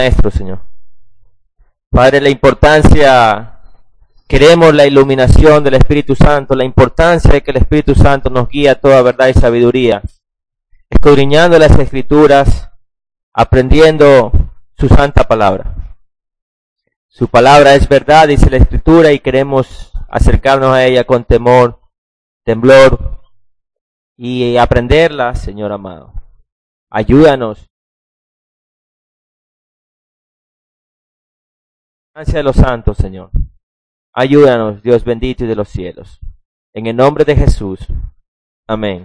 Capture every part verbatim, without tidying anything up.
Maestro, Señor. Padre, la importancia, queremos la iluminación del Espíritu Santo, la importancia de que el Espíritu Santo nos guíe a toda verdad y sabiduría, escudriñando las Escrituras, aprendiendo su santa palabra. Su palabra es verdad, dice la Escritura, y queremos acercarnos a ella con temor, temblor, y aprenderla, Señor amado. Ayúdanos. Gracias de los santos, Señor. Ayúdanos, Dios bendito y de los cielos. En el nombre de Jesús. Amén.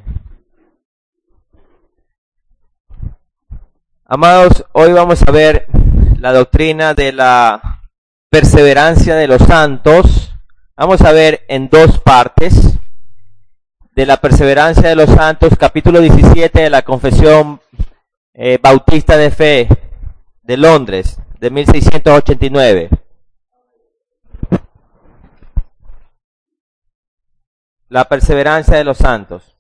Amados, hoy vamos a ver la doctrina de la perseverancia de los santos. Vamos a ver en dos partes de la perseverancia de los santos, capítulo diecisiete de la Confesión eh, Bautista de Fe de Londres, de mil seiscientos ochenta y nueve. La perseverancia de los santos.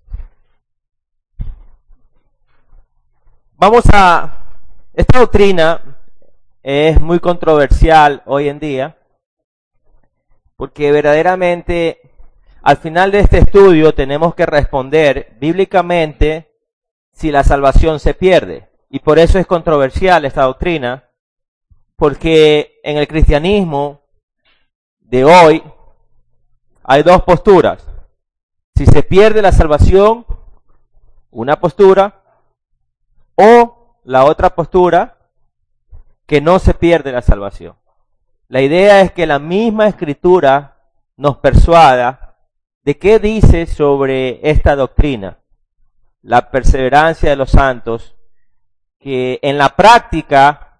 Vamos a... Esta doctrina es muy controversial hoy en día, porque verdaderamente al final de este estudio tenemos que responder bíblicamente si la salvación se pierde. Y por eso es controversial esta doctrina, porque en el cristianismo de hoy hay dos posturas. Si se pierde la salvación, una postura, o la otra postura, que no se pierde la salvación. La idea es que la misma Escritura nos persuada de qué dice sobre esta doctrina, la perseverancia de los santos, que en la práctica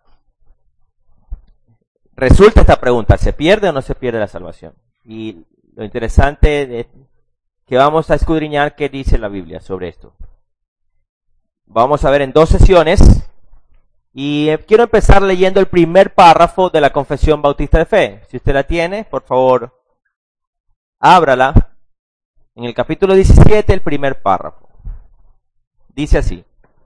resulta esta pregunta: ¿se pierde o no se pierde la salvación? Y lo interesante es que vamos a escudriñar qué dice la Biblia sobre esto. Vamos a ver en dos sesiones, y quiero empezar leyendo el primer párrafo de la Confesión Bautista de Fe. Si usted la tiene, por favor, ábrala. En el capítulo diecisiete, el primer párrafo. Dice así: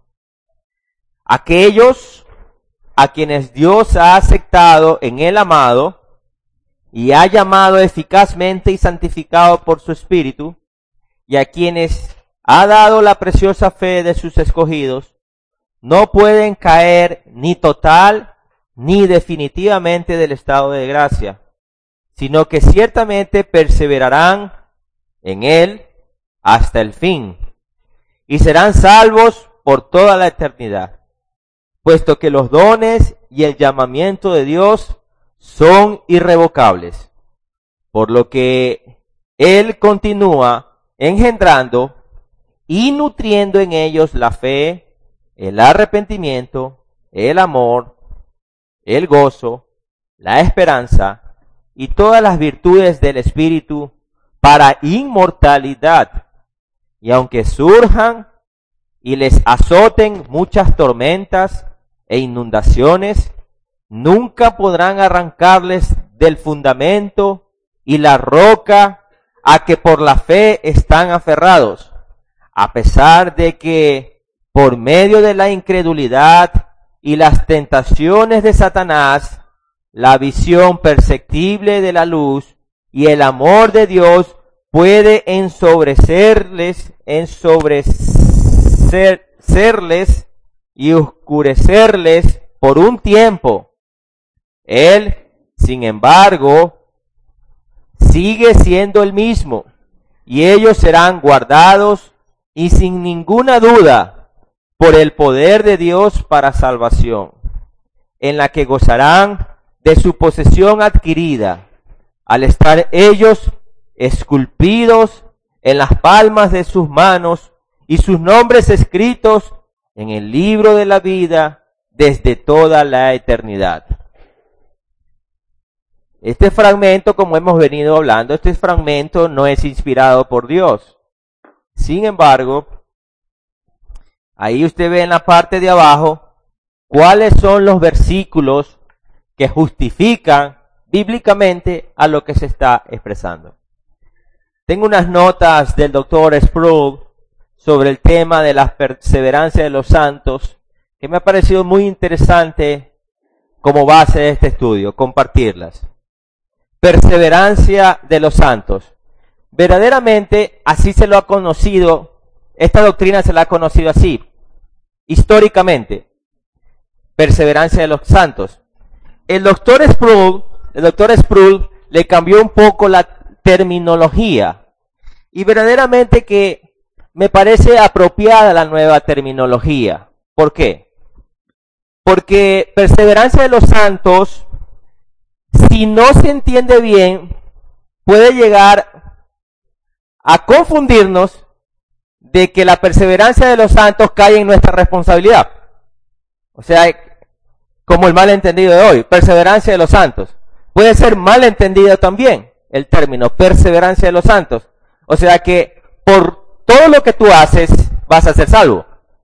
aquellos a quienes Dios ha aceptado en el amado y ha llamado eficazmente y santificado por su Espíritu, y a quienes ha dado la preciosa fe de sus escogidos, no pueden caer ni total ni definitivamente del estado de gracia, sino que ciertamente perseverarán en él hasta el fin, y serán salvos por toda la eternidad, puesto que los dones y el llamamiento de Dios son irrevocables, por lo que él continúa engendrando y nutriendo en ellos la fe, el arrepentimiento, el amor, el gozo, la esperanza y todas las virtudes del Espíritu para inmortalidad. Y aunque surjan y les azoten muchas tormentas e inundaciones, nunca podrán arrancarles del fundamento y la roca a que por la fe están aferrados, a pesar de que por medio de la incredulidad y las tentaciones de Satanás, la visión perceptible de la luz y el amor de Dios puede ensobrecerles, ensobrecerles y oscurecerles por un tiempo. Él, sin embargo, sigue siendo el mismo, y ellos serán guardados y sin ninguna duda por el poder de Dios para salvación, en la que gozarán de su posesión adquirida, al estar ellos esculpidos en las palmas de sus manos y sus nombres escritos en el libro de la vida desde toda la eternidad. Este fragmento, como hemos venido hablando, este fragmento no es inspirado por Dios. Sin embargo, ahí usted ve en la parte de abajo cuáles son los versículos que justifican bíblicamente a lo que se está expresando. Tengo unas notas del doctor Sproul sobre el tema de la perseverancia de los santos que me ha parecido muy interesante como base de este estudio, compartirlas. Perseverancia de los santos. Verdaderamente así se lo ha conocido, esta doctrina se la ha conocido así, históricamente. Perseverancia de los santos. El doctor Sproul, el doctor Sproul le cambió un poco la terminología y verdaderamente que me parece apropiada la nueva terminología. ¿Por qué? Porque perseverancia de los santos, si no se entiende bien, puede llegar a confundirnos de que la perseverancia de los santos cae en nuestra responsabilidad. O sea, como el malentendido de hoy, perseverancia de los santos. Puede ser malentendido también el término perseverancia de los santos. O sea que por todo lo que tú haces vas a ser salvo.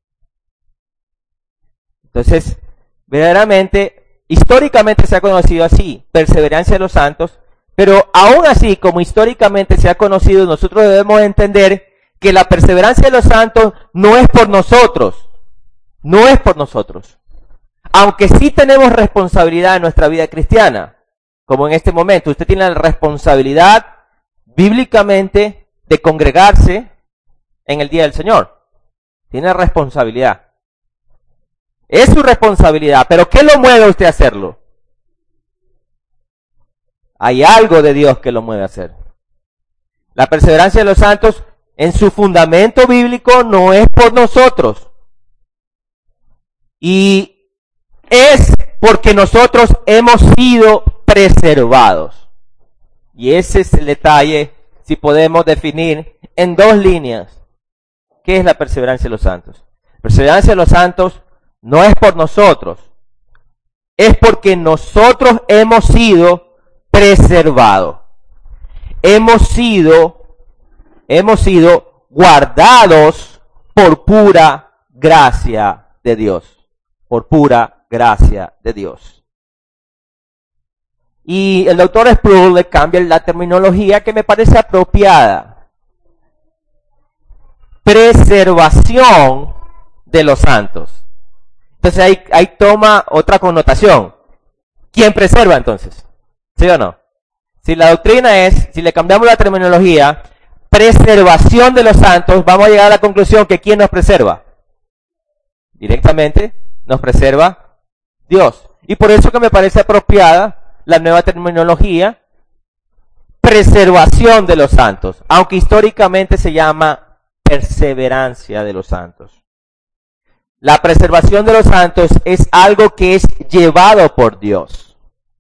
Entonces, verdaderamente, históricamente se ha conocido así, perseverancia de los santos, pero aún así, como históricamente se ha conocido, nosotros debemos entender que la perseverancia de los santos no es por nosotros, no es por nosotros. Aunque sí tenemos responsabilidad en nuestra vida cristiana, como en este momento, usted tiene la responsabilidad bíblicamente de congregarse en el día del Señor. Tiene responsabilidad. Es su responsabilidad, pero ¿qué lo mueve a usted a hacerlo? Hay algo de Dios que lo mueve a hacer. La perseverancia de los santos en su fundamento bíblico no es por nosotros. Y es porque nosotros hemos sido preservados. Y ese es el detalle, si podemos definir en dos líneas. ¿Qué es la perseverancia de los santos? La perseverancia de los santos no es por nosotros, es porque nosotros hemos sido preservados. Hemos sido, hemos sido guardados por pura gracia de Dios. Por pura gracia de Dios. Y el doctor Sproul le cambia la terminología que me parece apropiada. Preservación de los santos. Entonces ahí, ahí toma otra connotación. ¿Quién preserva entonces? ¿Sí o no? Si la doctrina es, si le cambiamos la terminología, preservación de los santos, vamos a llegar a la conclusión que ¿quién nos preserva? Directamente nos preserva Dios. Y por eso que me parece apropiada la nueva terminología, preservación de los santos, aunque históricamente se llama perseverancia de los santos. La preservación de los santos es algo que es llevado por Dios.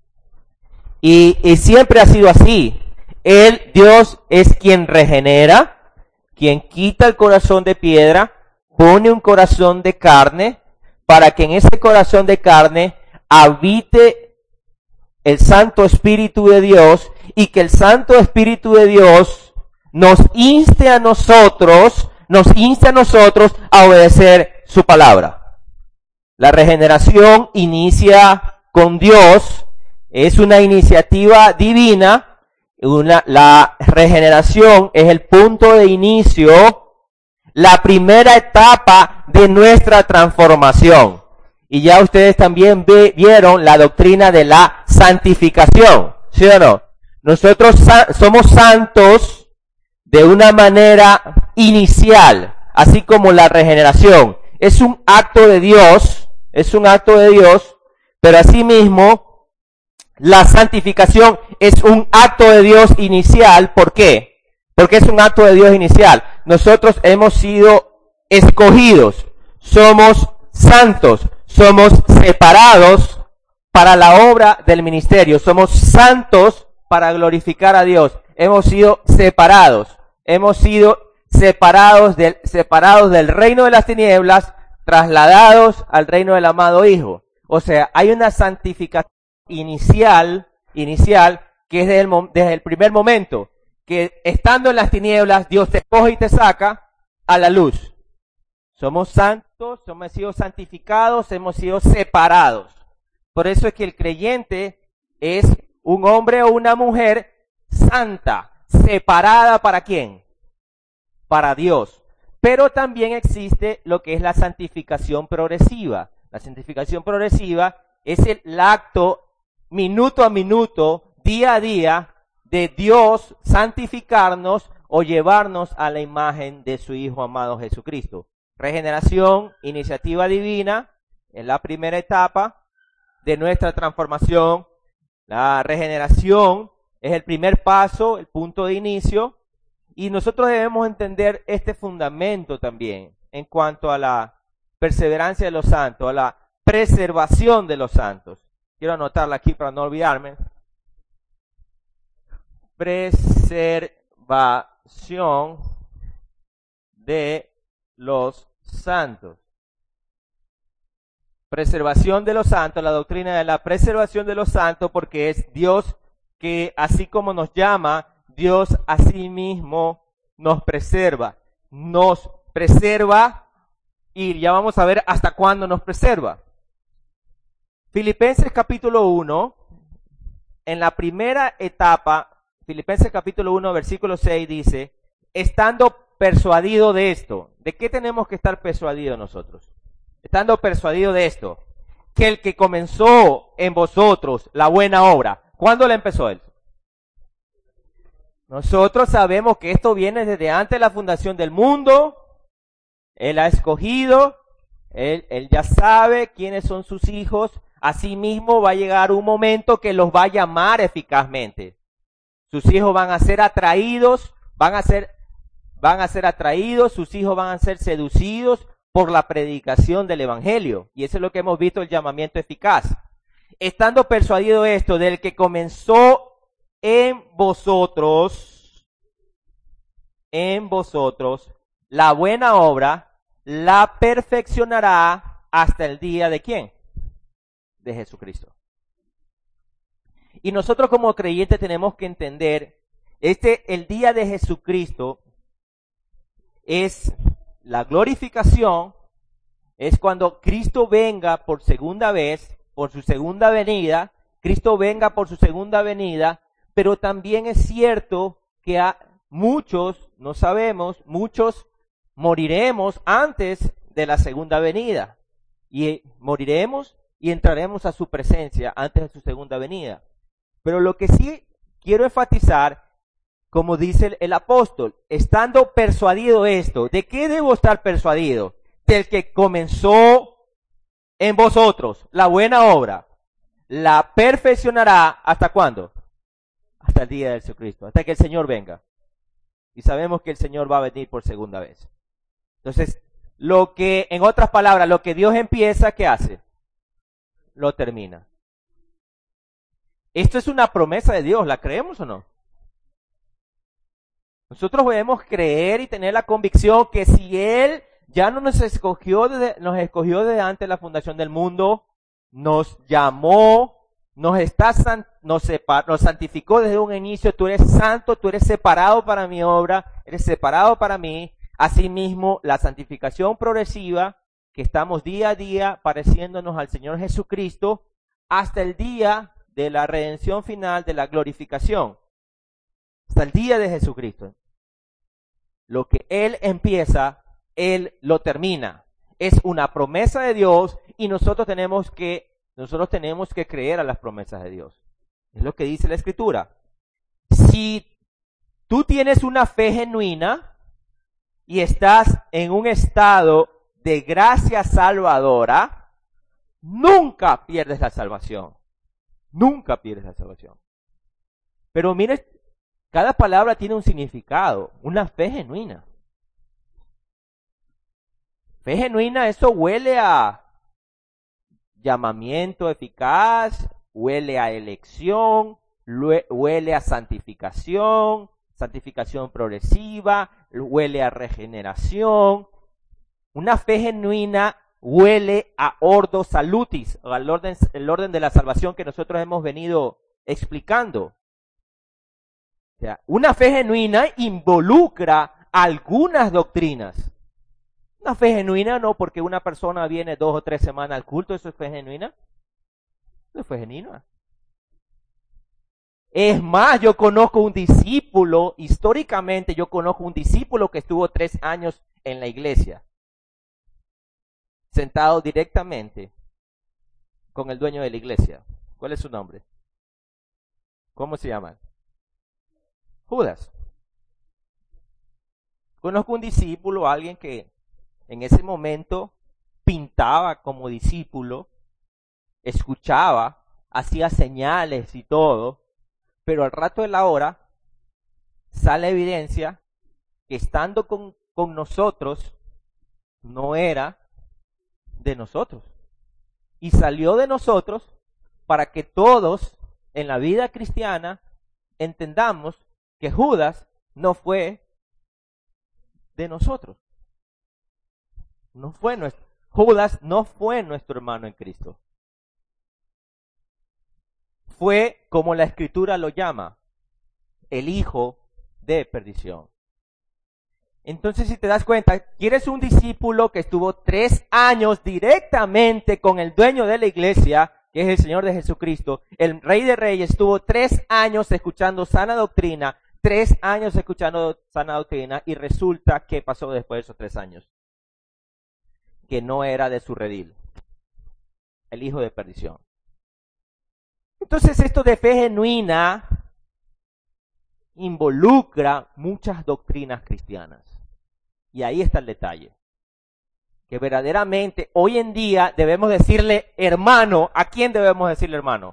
Y, y siempre ha sido así. Él, Dios, es quien regenera, quien quita el corazón de piedra, pone un corazón de carne, para que en ese corazón de carne habite el Santo Espíritu de Dios, y que el Santo Espíritu de Dios nos inste a nosotros, nos inste a nosotros a obedecer su palabra. La regeneración inicia con Dios, es una iniciativa divina, una, la regeneración es el punto de inicio, la primera etapa de nuestra transformación. Y ya ustedes también ve, vieron la doctrina de la santificación, ¿sí o no? Nosotros sa- somos santos de una manera inicial, así como la regeneración. Es un acto de Dios, es un acto de Dios, pero asimismo la santificación es un acto de Dios inicial. ¿Por qué? Porque es un acto de Dios inicial. Nosotros hemos sido escogidos, somos santos, somos separados para la obra del ministerio, somos santos para glorificar a Dios. Hemos sido separados, hemos sido separados del, separados del reino de las tinieblas, trasladados al reino del amado Hijo. O sea, hay una santificación inicial, inicial, que es desde el, desde el primer momento, que estando en las tinieblas, Dios te coge y te saca a la luz. Somos santos, hemos sido santificados, hemos sido separados. Por eso es que el creyente es un hombre o una mujer santa, separada ¿para quién? Para Dios. Pero también existe lo que es la santificación progresiva. La santificación progresiva es el acto minuto a minuto, día a día, de Dios santificarnos o llevarnos a la imagen de su Hijo amado Jesucristo. Regeneración, iniciativa divina, en la primera etapa de nuestra transformación. La regeneración es el primer paso, el punto de inicio, y nosotros debemos entender este fundamento también en cuanto a la perseverancia de los santos, a la preservación de los santos. Quiero anotarla aquí para no olvidarme. Preservación de los santos. Preservación de los santos, la doctrina de la preservación de los santos, porque es Dios que así como nos llama, Dios a sí mismo nos preserva. Nos preserva y ya vamos a ver hasta cuándo nos preserva. Filipenses capítulo uno, en la primera etapa, Filipenses capítulo uno, versículo seis dice, estando persuadido de esto. ¿De qué tenemos que estar persuadidos nosotros? Estando persuadido de esto, que el que comenzó en vosotros la buena obra, ¿cuándo la empezó él? Nosotros sabemos que esto viene desde antes de la fundación del mundo. Él ha escogido, él, él ya sabe quiénes son sus hijos. Asimismo va a llegar un momento que los va a llamar eficazmente. Sus hijos van a ser atraídos, van a ser, van a ser atraídos, sus hijos van a ser seducidos por la predicación del evangelio. Y eso es lo que hemos visto, el llamamiento eficaz. Estando persuadido esto, del que comenzó en vosotros, en vosotros, la buena obra, la perfeccionará hasta el día de ¿quién? De Jesucristo. Y nosotros como creyentes tenemos que entender, este, el día de Jesucristo es la glorificación, es cuando Cristo venga por segunda vez, por su segunda venida, Cristo venga por su segunda venida, pero también es cierto que a muchos, no sabemos, muchos moriremos antes de la segunda venida. Y moriremos y entraremos a su presencia antes de su segunda venida. Pero lo que sí quiero enfatizar, como dice el, el apóstol, estando persuadido esto, ¿de qué debo estar persuadido? Del que comenzó en vosotros la buena obra, la perfeccionará, ¿hasta cuándo? Hasta el día de Jesucristo, hasta que el Señor venga. Y sabemos que el Señor va a venir por segunda vez. Entonces, lo que, en otras palabras, lo que Dios empieza, ¿qué hace? Lo termina. Esto es una promesa de Dios, ¿la creemos o no? Nosotros debemos creer y tener la convicción que si Él ya no nos escogió desde, nos escogió desde antes de la fundación del mundo, nos llamó, nos está nos, separ, nos santificó desde un inicio, tú eres santo, tú eres separado para mi obra, eres separado para mí. Asimismo, la santificación progresiva, que estamos día a día pareciéndonos al Señor Jesucristo, hasta el día de la redención final, de la glorificación, hasta el día de Jesucristo. Lo que Él empieza, Él lo termina. Es una promesa de Dios y nosotros tenemos que, nosotros tenemos que creer a las promesas de Dios. Es lo que dice la Escritura. Si tú tienes una fe genuina y estás en un estado de gracia salvadora, nunca pierdes la salvación. Nunca pierdes la salvación. Pero mire, cada palabra tiene un significado, una fe genuina. Fe genuina, eso huele a llamamiento eficaz, huele a elección, huele a santificación, santificación progresiva, huele a regeneración. Una fe genuina huele a ordo salutis, al orden, el orden de la salvación que nosotros hemos venido explicando. O sea, una fe genuina involucra algunas doctrinas. Una fe genuina no porque una persona viene dos o tres semanas al culto, ¿eso es fe genuina? Eso es fe genuina. Es más, yo conozco un discípulo, históricamente yo conozco un discípulo que estuvo tres años en la iglesia, sentado directamente con el dueño de la iglesia. ¿Cuál es su nombre? ¿Cómo se llama? Judas. Conozco un discípulo, alguien que en ese momento pintaba como discípulo, escuchaba, hacía señales y todo, pero al rato de la hora sale evidencia que estando con, con nosotros no era de nosotros. Y salió de nosotros para que todos en la vida cristiana entendamos que Judas no fue de nosotros. No fue nuestro, Judas no fue nuestro hermano en Cristo. Fue, como la Escritura lo llama, el hijo de perdición. Entonces, si te das cuenta, quieres un discípulo que estuvo tres años directamente con el dueño de la iglesia, que es el Señor de Jesucristo. El Rey de Reyes estuvo tres años escuchando sana doctrina, tres años escuchando sana doctrina, y resulta que pasó después de esos tres años. Que no era de su redil, el hijo de perdición. Entonces, esto de fe genuina involucra muchas doctrinas cristianas. Y ahí está el detalle. Que verdaderamente hoy en día debemos decirle hermano. ¿A quién debemos decirle hermano?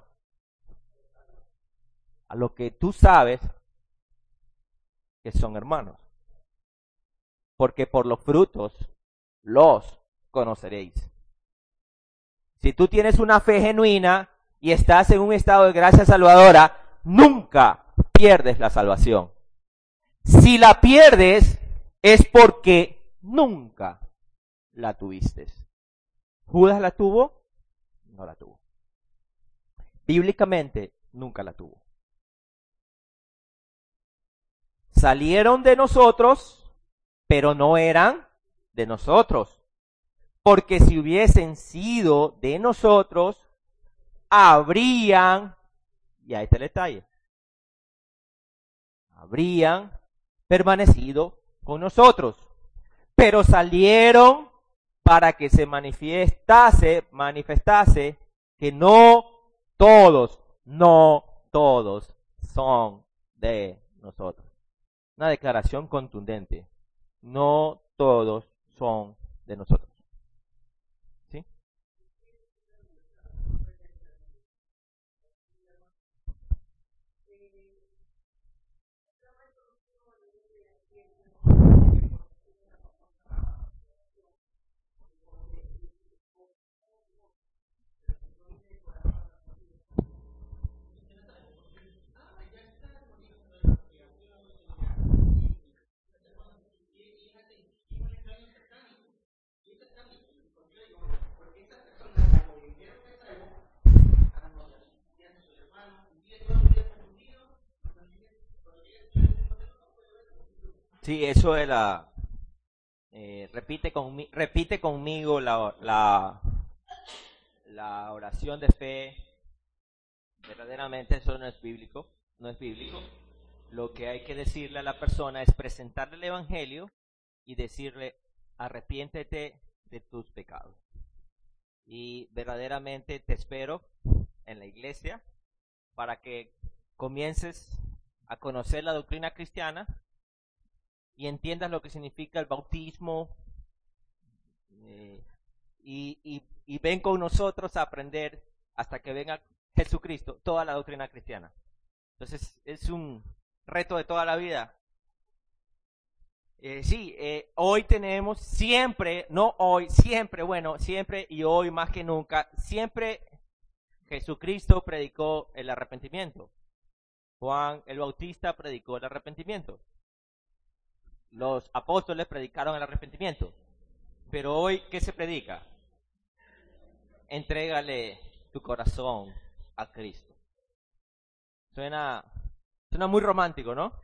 A lo que tú sabes que son hermanos. Porque por los frutos los conoceréis. Si tú tienes una fe genuina y estás en un estado de gracia salvadora, nunca pierdes la salvación. Si la pierdes, es porque nunca la tuviste. ¿Judas la tuvo? No la tuvo. Bíblicamente, nunca la tuvo. Salieron de nosotros, pero no eran de nosotros. Porque si hubiesen sido de nosotros, habrían, y ahí está el detalle, habrían permanecido con nosotros, pero salieron para que se manifestase, manifestase que no todos, no todos son de nosotros. Una declaración contundente, no todos son de nosotros. ¿Sí? Sí, eso es la... Eh, repite, conmi repite conmigo la, la, la oración de fe. Verdaderamente eso no es bíblico, no es bíblico. Lo que hay que decirle a la persona es presentarle el evangelio y decirle, arrepiéntete de tus pecados. Y verdaderamente te espero en la iglesia para que comiences a conocer la doctrina cristiana y entiendas lo que significa el bautismo, eh, y, y, y ven con nosotros a aprender hasta que venga Jesucristo toda la doctrina cristiana. Entonces es un reto de toda la vida. Eh, sí, eh, hoy tenemos siempre, no hoy, siempre, bueno, siempre y hoy más que nunca, siempre Jesucristo predicó el arrepentimiento. Juan el Bautista predicó el arrepentimiento. Los apóstoles predicaron el arrepentimiento. Pero hoy, ¿qué se predica? Entrégale tu corazón a Cristo. Suena, suena muy romántico, ¿no?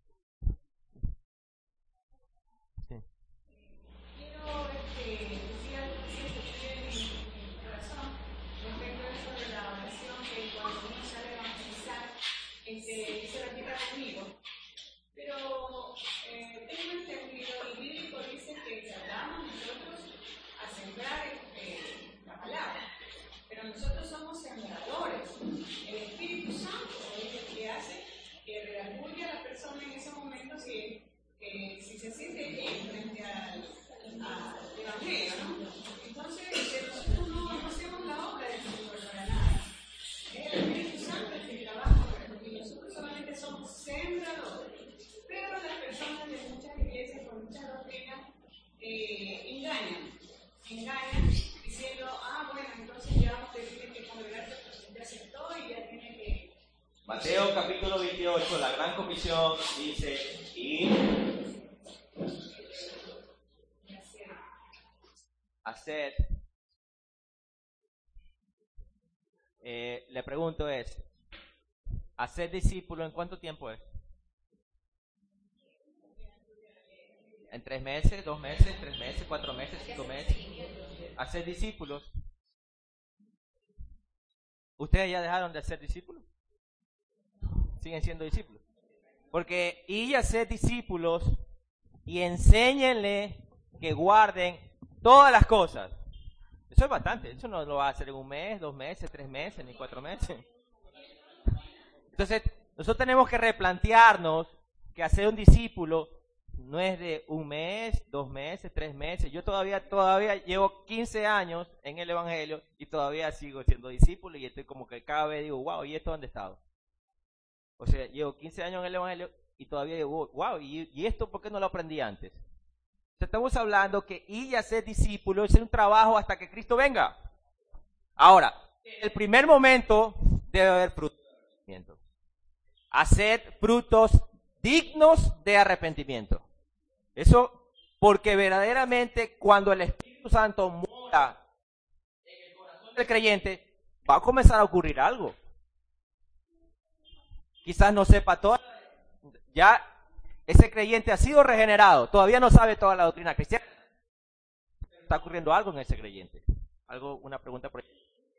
Sí. Quiero este, decir algo que siempre tiene en mi corazón respecto a eso de la oración, que cuando uno sale a evangelizar, este, se repita conmigo. Pero eh, tengo entendido, y bíblico dice que tratamos nosotros a sembrar este, la palabra, pero nosotros somos eh, si se siente bien frente al, al Evangelio, ¿no? Entonces, eh, nosotros no, no hacemos la obra del Señor para nada. Es el Espíritu Santo el que trabaja y nosotros solamente somos sembradores. Pero las personas de muchas iglesias con muchas doctrinas eh, engañan, engañan diciendo, ah, bueno, entonces ya usted tiene que congregarse porque usted aceptó y ya tiene que... Mateo capítulo veintiocho, la gran comisión dice, ir, hacer. Eh, le pregunto es, ¿hacer discípulo en cuánto tiempo es? ¿En tres meses, dos meses, tres meses, cuatro meses, cinco meses? ¿Hacer discípulos? ¿Ustedes ya dejaron de ser discípulos? ¿Siguen siendo discípulos? Porque y hacer discípulos y enséñenle que guarden todas las cosas. Eso es bastante. Eso no lo va a hacer en un mes, dos meses, tres meses, ni cuatro meses. Entonces, nosotros tenemos que replantearnos que hacer un discípulo no es de un mes, dos meses, tres meses. Yo todavía todavía llevo quince años en el Evangelio y todavía sigo siendo discípulo y estoy como que cada vez digo, wow, ¿y esto dónde he estado? O sea, llevo quince años en el Evangelio y todavía digo, wow, ¿y, y esto por qué no lo aprendí antes? O sea, estamos hablando que ir a ser discípulo es un trabajo hasta que Cristo venga. Ahora, en el primer momento debe haber frutos de arrepentimiento. Hacer frutos dignos de arrepentimiento. Eso porque verdaderamente cuando el Espíritu Santo mora en el corazón del creyente, va a comenzar a ocurrir algo. Quizás no sepa todo, ya ese creyente ha sido regenerado, todavía no sabe toda la doctrina cristiana. Está ocurriendo algo en ese creyente. Algo, una pregunta por ahí.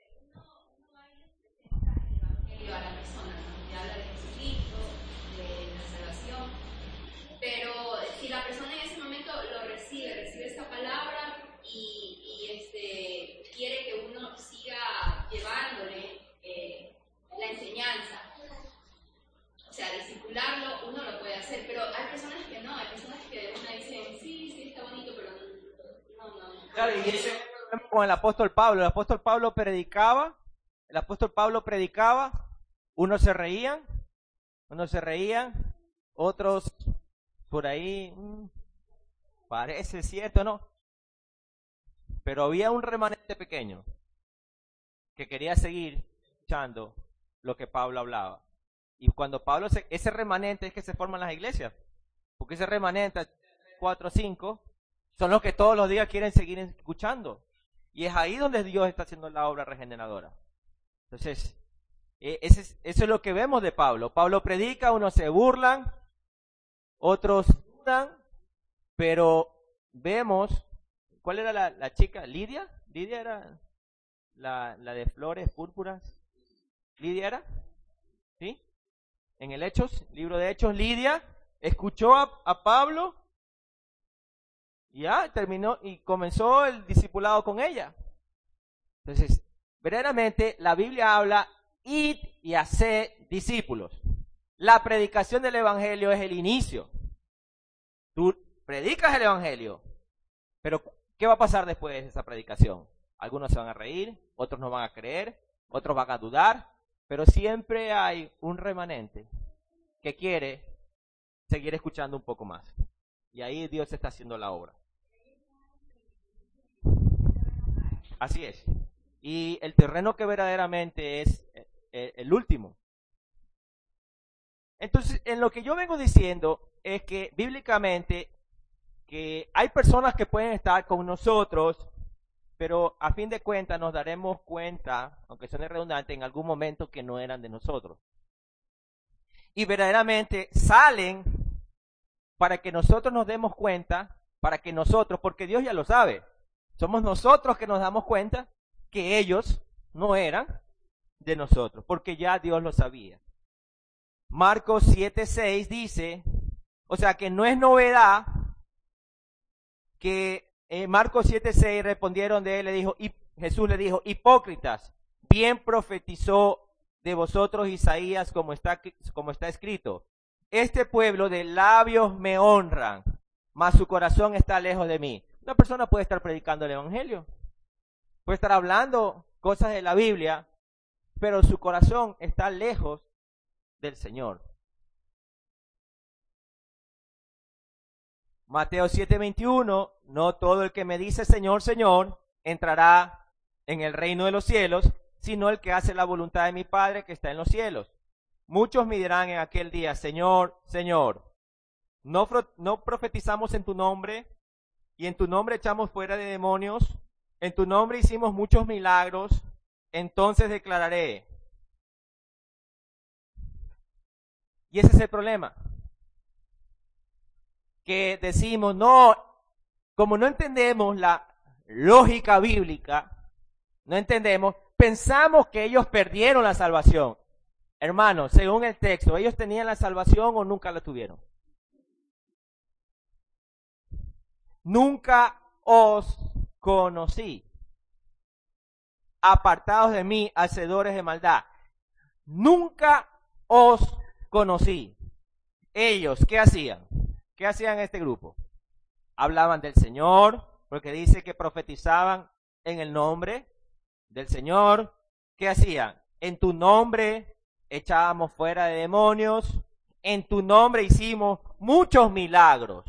A la persona, ¿no? Ya habla de Jesucristo, de la salvación, pero si la persona en ese momento lo recibe, recibe esta palabra y, y este, quiere que uno siga llevándole eh, la enseñanza, o sea, discipularlo, uno lo puede hacer, pero hay personas que no, hay personas que de una dicen, sí, sí, está bonito, pero no, no, no. Claro, y ese es el problema con el apóstol Pablo. El apóstol Pablo predicaba, el apóstol Pablo predicaba, unos se reían, unos se reían, otros por ahí, mmm, parece cierto, ¿no? Pero había un remanente pequeño que quería seguir escuchando lo que Pablo hablaba. Y cuando Pablo, se, ese remanente es que se forman las iglesias, porque ese remanente, cuatro, cinco, son los que todos los días quieren seguir escuchando. Y es ahí donde Dios está haciendo la obra regeneradora. Entonces, ese es, eso es lo que vemos de Pablo. Pablo predica, unos se burlan, otros dudan, pero vemos, ¿cuál era la, la chica? ¿Lidia? ¿Lidia era la, la de flores púrpuras? ¿Lidia era? ¿Sí? En el Hechos, libro de Hechos, Lidia escuchó a, a Pablo y ya terminó y comenzó el discipulado con ella. Entonces, verdaderamente la Biblia habla, id y haced discípulos. La predicación del Evangelio es el inicio. Tú predicas el Evangelio, pero ¿qué va a pasar después de esa predicación? Algunos se van a reír, otros no van a creer, otros van a dudar, pero siempre hay un remanente que quiere seguir escuchando un poco más. Y ahí Dios está haciendo la obra. Así es. Y el terreno que verdaderamente es el último. Entonces, en lo que yo vengo diciendo es que bíblicamente que hay personas que pueden estar con nosotros, pero a fin de cuentas nos daremos cuenta, aunque suene redundante, en algún momento que no eran de nosotros. Y verdaderamente salen para que nosotros nos demos cuenta, para que nosotros, porque Dios ya lo sabe, somos nosotros que nos damos cuenta que ellos no eran de nosotros, porque ya Dios lo sabía. Marcos siete seis dice, o sea que no es novedad que eh, Marcos siete seis respondieron de él, le dijo, y Jesús le dijo, hipócritas, bien profetizó de vosotros Isaías como está, como está escrito. este pueblo de labios me honran, mas su corazón está lejos de mí. Una persona puede estar predicando el evangelio, puede estar hablando cosas de la Biblia, pero su corazón está lejos del Señor. Mateo siete veintiuno, no todo el que me dice Señor, Señor, entrará en el reino de los cielos, sino el que hace la voluntad de mi Padre que está en los cielos. Muchos me dirán en aquel día, Señor, Señor, ¿no, no profetizamos en tu nombre? Y en tu nombre echamos fuera de demonios, en tu nombre hicimos muchos milagros. Entonces declararé. Y ese es el problema. Que decimos, no, como no entendemos la lógica bíblica, no entendemos, pensamos que ellos perdieron la salvación. Hermanos, según el texto, ¿ellos tenían la salvación o nunca la tuvieron? Nunca os conocí. Apartados de mí, hacedores de maldad. Nunca os conocí. Ellos, ¿qué hacían? ¿Qué hacían este grupo? Hablaban del Señor, porque dice que profetizaban en el nombre del Señor. ¿Qué hacían? En tu nombre echábamos fuera de demonios, en tu nombre hicimos muchos milagros.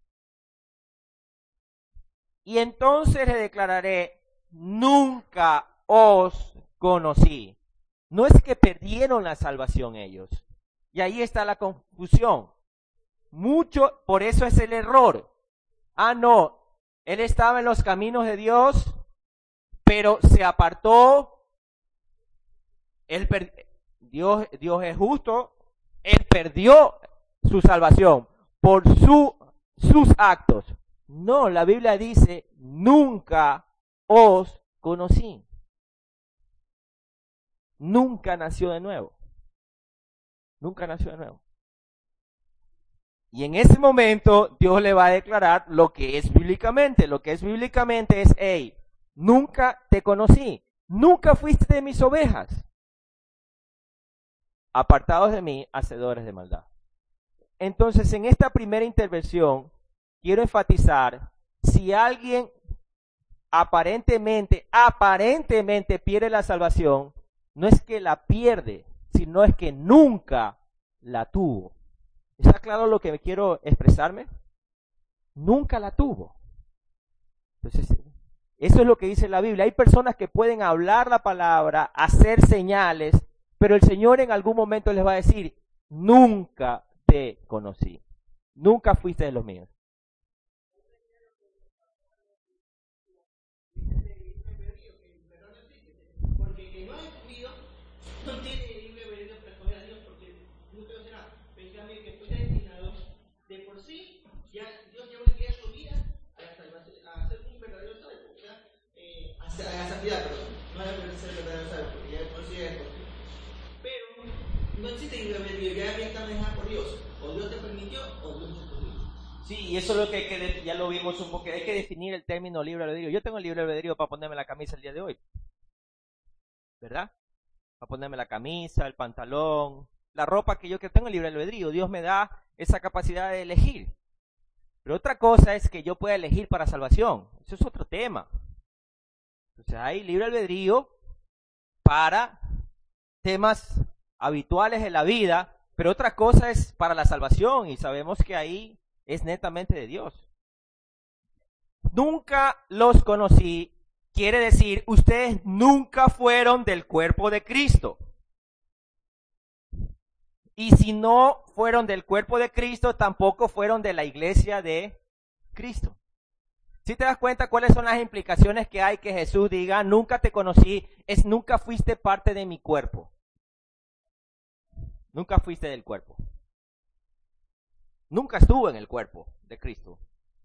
Y entonces le declararé, nunca os conocí. No es que perdieron la salvación ellos. Y ahí está la confusión. Mucho, por eso es el error. Ah, no, él estaba en los caminos de Dios, pero se apartó. Él per- Dios, Dios es justo. Él perdió su salvación por su, sus actos. No, la Biblia dice, nunca os conocí. Nunca nació de nuevo. Nunca nació de nuevo. Y en ese momento Dios le va a declarar lo que es bíblicamente. Lo que es bíblicamente es, hey, nunca te conocí. Nunca fuiste de mis ovejas. Apartados de mí, hacedores de maldad. Entonces, en esta primera intervención, quiero enfatizar, si alguien aparentemente, aparentemente pierde la salvación, no es que la pierde, sino es que nunca la tuvo. ¿Está claro lo que quiero expresarme? Nunca la tuvo. Entonces, eso es lo que dice la Biblia. Hay personas que pueden hablar la palabra, hacer señales, pero el Señor en algún momento les va a decir, nunca te conocí. Nunca fuiste de los míos. Porque que no ha escogido no tiene libre albedrío para escoger a Dios, porque nunca lo será. Pero en cambio que fuera destinado de por sí, ya Dios ya va a guiar su vida a la salvación, a ser un verdadero salvo, o sea, eh, a, a la santidad, perdón, no a ser verdadero salvo, porque ya de por sí es escogido. Pero no existe libre albedrío, ya está manejada por Dios, o Dios te permitió o Dios te escogió. Sí, y eso es lo que hay que, de- ya lo vimos un poco, hay que definir el término libre albedrío. Yo tengo el libre albedrío para ponerme la camisa el día de hoy, ¿verdad? Para ponerme la camisa, el pantalón, la ropa que yo que tengo el libre albedrío. Dios me da esa capacidad de elegir. Pero otra cosa es que yo pueda elegir para salvación. Eso es otro tema. Entonces hay libre albedrío para temas habituales de la vida, pero otra cosa es para la salvación y sabemos que ahí es netamente de Dios. Nunca los conocí, quiere decir, ustedes nunca fueron del cuerpo de Cristo. Y si no fueron del cuerpo de Cristo, tampoco fueron de la iglesia de Cristo. Si te das cuenta cuáles son las implicaciones que hay que Jesús diga, nunca te conocí, es nunca fuiste parte de mi cuerpo. Nunca fuiste del cuerpo. Nunca estuvo en el cuerpo de Cristo.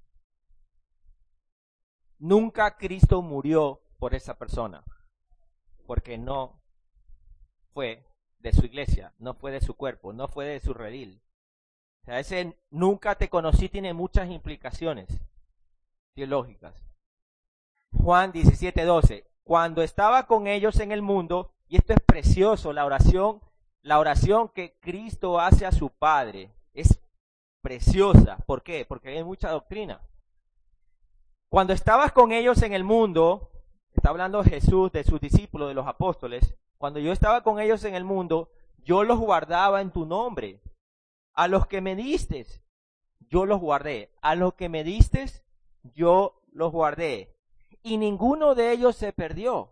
Nunca Cristo murió por esa persona, porque no fue de su iglesia, no fue de su cuerpo, no fue de su redil. O sea, ese nunca te conocí tiene muchas implicaciones teológicas. Juan diecisiete doce, cuando estaba con ellos en el mundo, y esto es precioso, la oración, la oración que Cristo hace a su Padre. es preciosa. ¿Por qué? Porque hay mucha doctrina. Cuando estabas con ellos en el mundo, está hablando Jesús de sus discípulos, de los apóstoles, cuando yo estaba con ellos en el mundo, yo los guardaba en tu nombre. A los que me diste, yo los guardé. A los que me diste, yo los guardé. Y ninguno de ellos se perdió,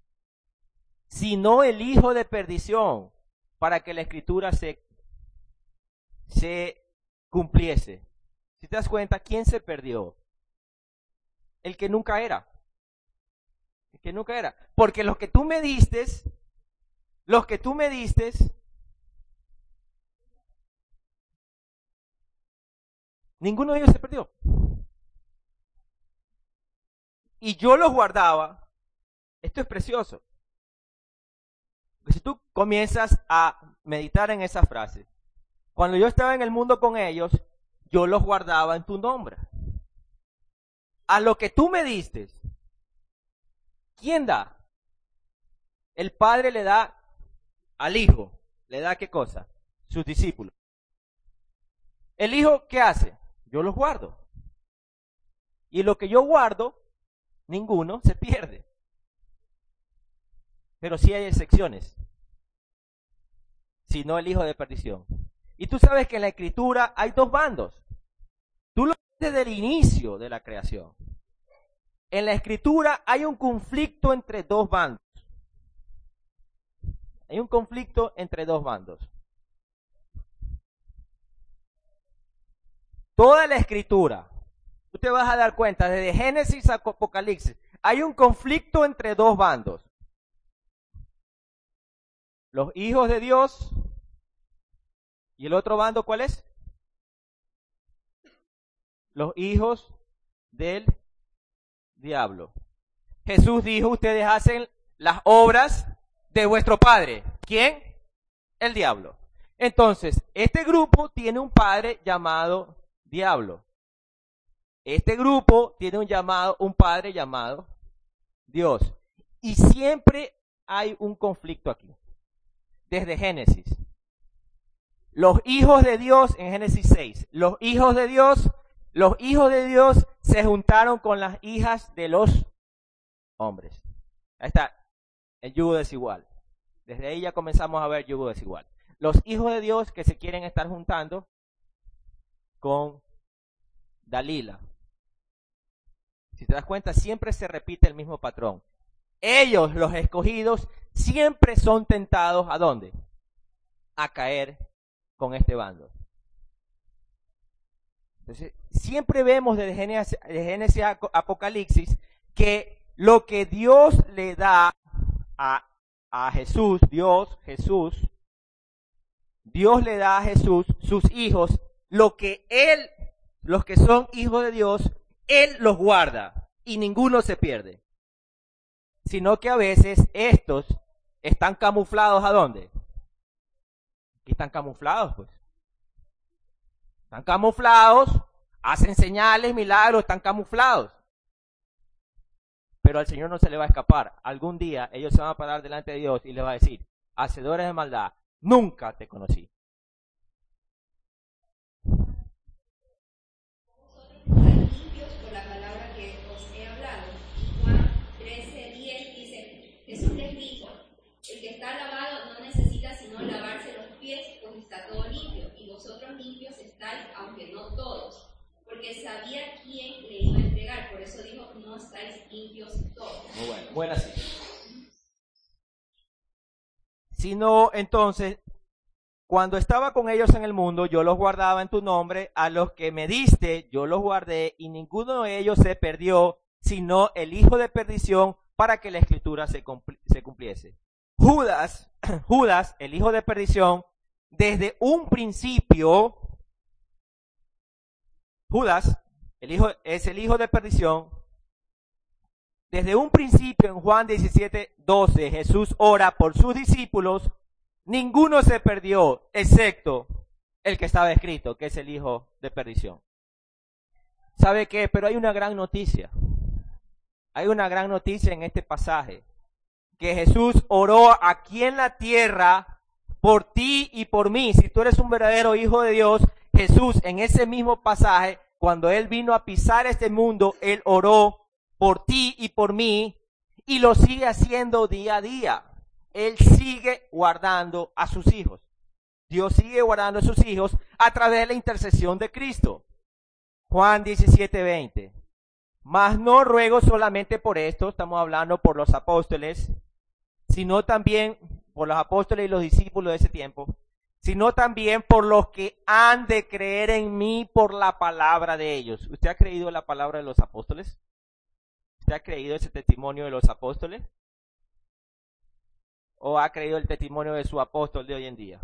sino el hijo de perdición, para que la escritura se, se cumpliese. Si te das cuenta, ¿quién se perdió? El que nunca era. El que nunca era. Porque los que tú me diste, los que tú me diste, ninguno de ellos se perdió. Y yo los guardaba. Esto es precioso. Porque si tú comienzas a meditar en esa frase, cuando yo estaba en el mundo con ellos, yo los guardaba en tu nombre. A lo que tú me diste, ¿quién da? El Padre le da al Hijo. ¿Le da qué cosa? Sus discípulos. ¿El Hijo qué hace? Yo los guardo. Y lo que yo guardo, ninguno se pierde. Pero sí hay excepciones. Si no el hijo de perdición. Y tú sabes que en la Escritura hay dos bandos. Tú lo ves desde el inicio de la creación. En la Escritura hay un conflicto entre dos bandos. Hay un conflicto entre dos bandos. Toda la Escritura, tú te vas a dar cuenta, desde Génesis a Apocalipsis, hay un conflicto entre dos bandos. Los hijos de Dios, ¿y el otro bando cuál es? Los hijos del diablo. Jesús dijo, ustedes hacen las obras de vuestro padre. ¿Quién? El diablo. Entonces, este grupo tiene un padre llamado diablo. Este grupo tiene un llamado, un padre llamado Dios. Y siempre hay un conflicto aquí. Desde Génesis. Los hijos de Dios, en Génesis seis, los hijos de Dios, los hijos de Dios se juntaron con las hijas de los hombres. Ahí está, el yugo desigual. Desde ahí ya comenzamos a ver yugo desigual. Los hijos de Dios que se quieren estar juntando con Dalila. Si te das cuenta, siempre se repite el mismo patrón. Ellos, los escogidos, siempre son tentados, ¿a dónde? A caer con este bando. Entonces, siempre vemos desde Génesis, desde Génesis a Apocalipsis que lo que Dios le da a, a Jesús, Dios, Jesús, Dios le da a Jesús, sus hijos, lo que Él, los que son hijos de Dios, Él los guarda y ninguno se pierde. Sino que a veces estos están camuflados, ¿a dónde? Aquí están camuflados, pues. Están camuflados, hacen señales, milagros, están camuflados. Pero al Señor no se le va a escapar. Algún día ellos se van a parar delante de Dios y le va a decir, hacedores de maldad, nunca te conocí. Limpios por la palabra que os he hablado. Juan trece diez dice, Jesús les dijo, el que está lavado no necesita sino lavarse los pies, pues está todo limpio, y vosotros limpios estáis, aunque no todos, porque sabía quién le iba a entregar, por eso dijo, no estáis limpios todos. Muy bueno, buena cita. Sino entonces, cuando estaba con ellos en el mundo, yo los guardaba en tu nombre, a los que me diste, yo los guardé, y ninguno de ellos se perdió, sino el hijo de perdición, para que la escritura se, cumpli- se cumpliese. Judas, Judas, el hijo de perdición, desde un principio, Judas, el hijo, es el hijo de perdición, desde un principio en Juan diecisiete doce, Jesús ora por sus discípulos, ninguno se perdió, excepto el que estaba escrito, que es el hijo de perdición. ¿Sabe qué? Pero hay una gran noticia. Hay una gran noticia en este pasaje. Que Jesús oró aquí en la tierra por ti y por mí. Si tú eres un verdadero hijo de Dios, Jesús en ese mismo pasaje, cuando Él vino a pisar este mundo, Él oró por ti y por mí y lo sigue haciendo día a día. Él sigue guardando a sus hijos. Dios sigue guardando a sus hijos a través de la intercesión de Cristo. Juan diecisiete veinte. Mas no ruego solamente por esto, estamos hablando por los apóstoles, sino también por los apóstoles y los discípulos de ese tiempo, sino también por los que han de creer en mí por la palabra de ellos. ¿Usted ha creído en la palabra de los apóstoles? ¿Usted ha creído ese testimonio de los apóstoles? ¿O ha creído el testimonio de su apóstol de hoy en día?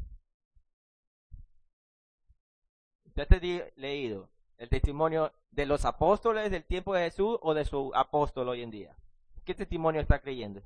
¿Usted ha leído el testimonio de los apóstoles del tiempo de Jesús o de su apóstol hoy en día? ¿Qué testimonio está creyendo?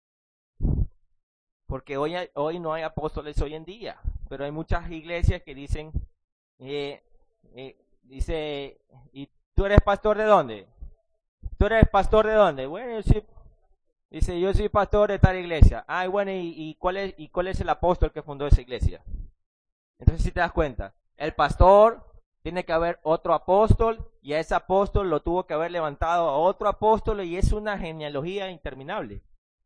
Porque hoy, hay, hoy no hay apóstoles hoy en día, pero hay muchas iglesias que dicen, eh, eh, dice, ¿y tú eres pastor de dónde? ¿Tú eres pastor de dónde? Bueno, yo sí, dice, yo soy pastor de tal iglesia. Ah, bueno, ¿y, y, cuál es, ¿y cuál es el apóstol que fundó esa iglesia? Entonces, si te das cuenta, el pastor tiene que haber otro apóstol y a ese apóstol lo tuvo que haber levantado a otro apóstol y es una genealogía interminable.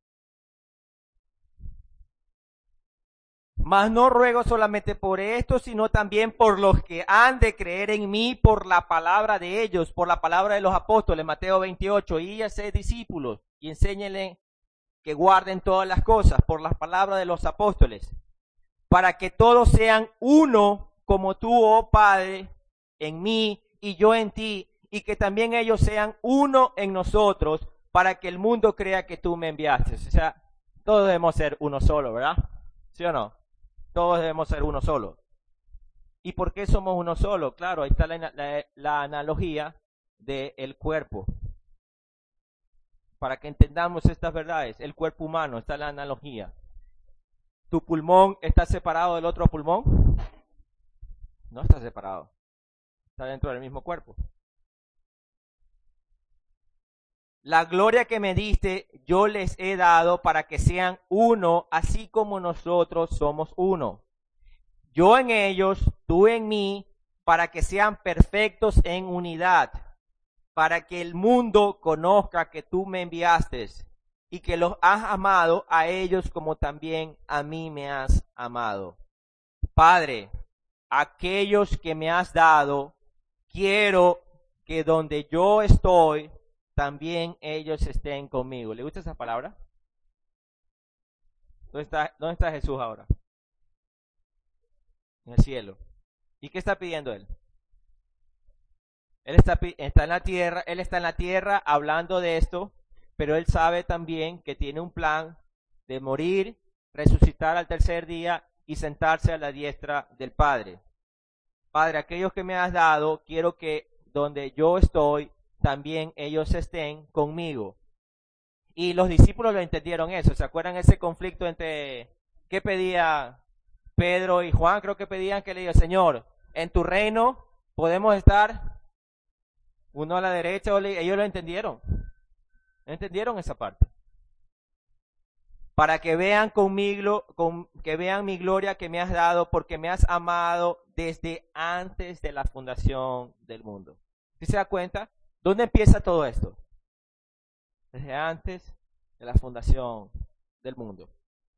Mas no ruego solamente por esto, sino también por los que han de creer en mí por la palabra de ellos, por la palabra de los apóstoles. Mateo veintiocho, y a ser discípulos y enséñenle que guarden todas las cosas por las palabras de los apóstoles, para que todos sean uno como tú, oh Padre, en mí y yo en ti, y que también ellos sean uno en nosotros, para que el mundo crea que tú me enviaste. O sea, todos debemos ser uno solo, ¿verdad? ¿Sí o no? Todos debemos ser uno solo. ¿Y por qué somos uno solo? Claro, ahí está la, la, la analogía del cuerpo. Para que entendamos estas verdades, el cuerpo humano, está la analogía. ¿Tu pulmón está separado del otro pulmón? No está separado. Está dentro del mismo cuerpo. La gloria que me diste, yo les he dado para que sean uno, así como nosotros somos uno. Yo en ellos, tú en mí, para que sean perfectos en unidad, para que el mundo conozca que tú me enviaste y que los has amado a ellos como también a mí me has amado. Padre, aquellos que me has dado, quiero que donde yo estoy, también ellos estén conmigo. ¿Le gusta esa palabra? ¿Dónde está, dónde está Jesús ahora? En el cielo. ¿Y qué está pidiendo Él? Él está, está en la tierra, Él está en la tierra hablando de esto, pero Él sabe también que tiene un plan de morir, resucitar al tercer día y sentarse a la diestra del Padre. Padre, aquellos que me has dado, quiero que donde yo estoy, también ellos estén conmigo. Y los discípulos lo entendieron eso. ¿Se acuerdan ese conflicto entre qué pedía Pedro y Juan? Creo que pedían que le diga, Señor, en tu reino podemos estar uno a la derecha, o le... ellos lo entendieron. ¿Entendieron esa parte? Para que vean conmigo, con, que vean mi gloria que me has dado, porque me has amado desde antes de la fundación del mundo. ¿Sí se da cuenta? ¿Dónde empieza todo esto? Desde antes de la fundación del mundo.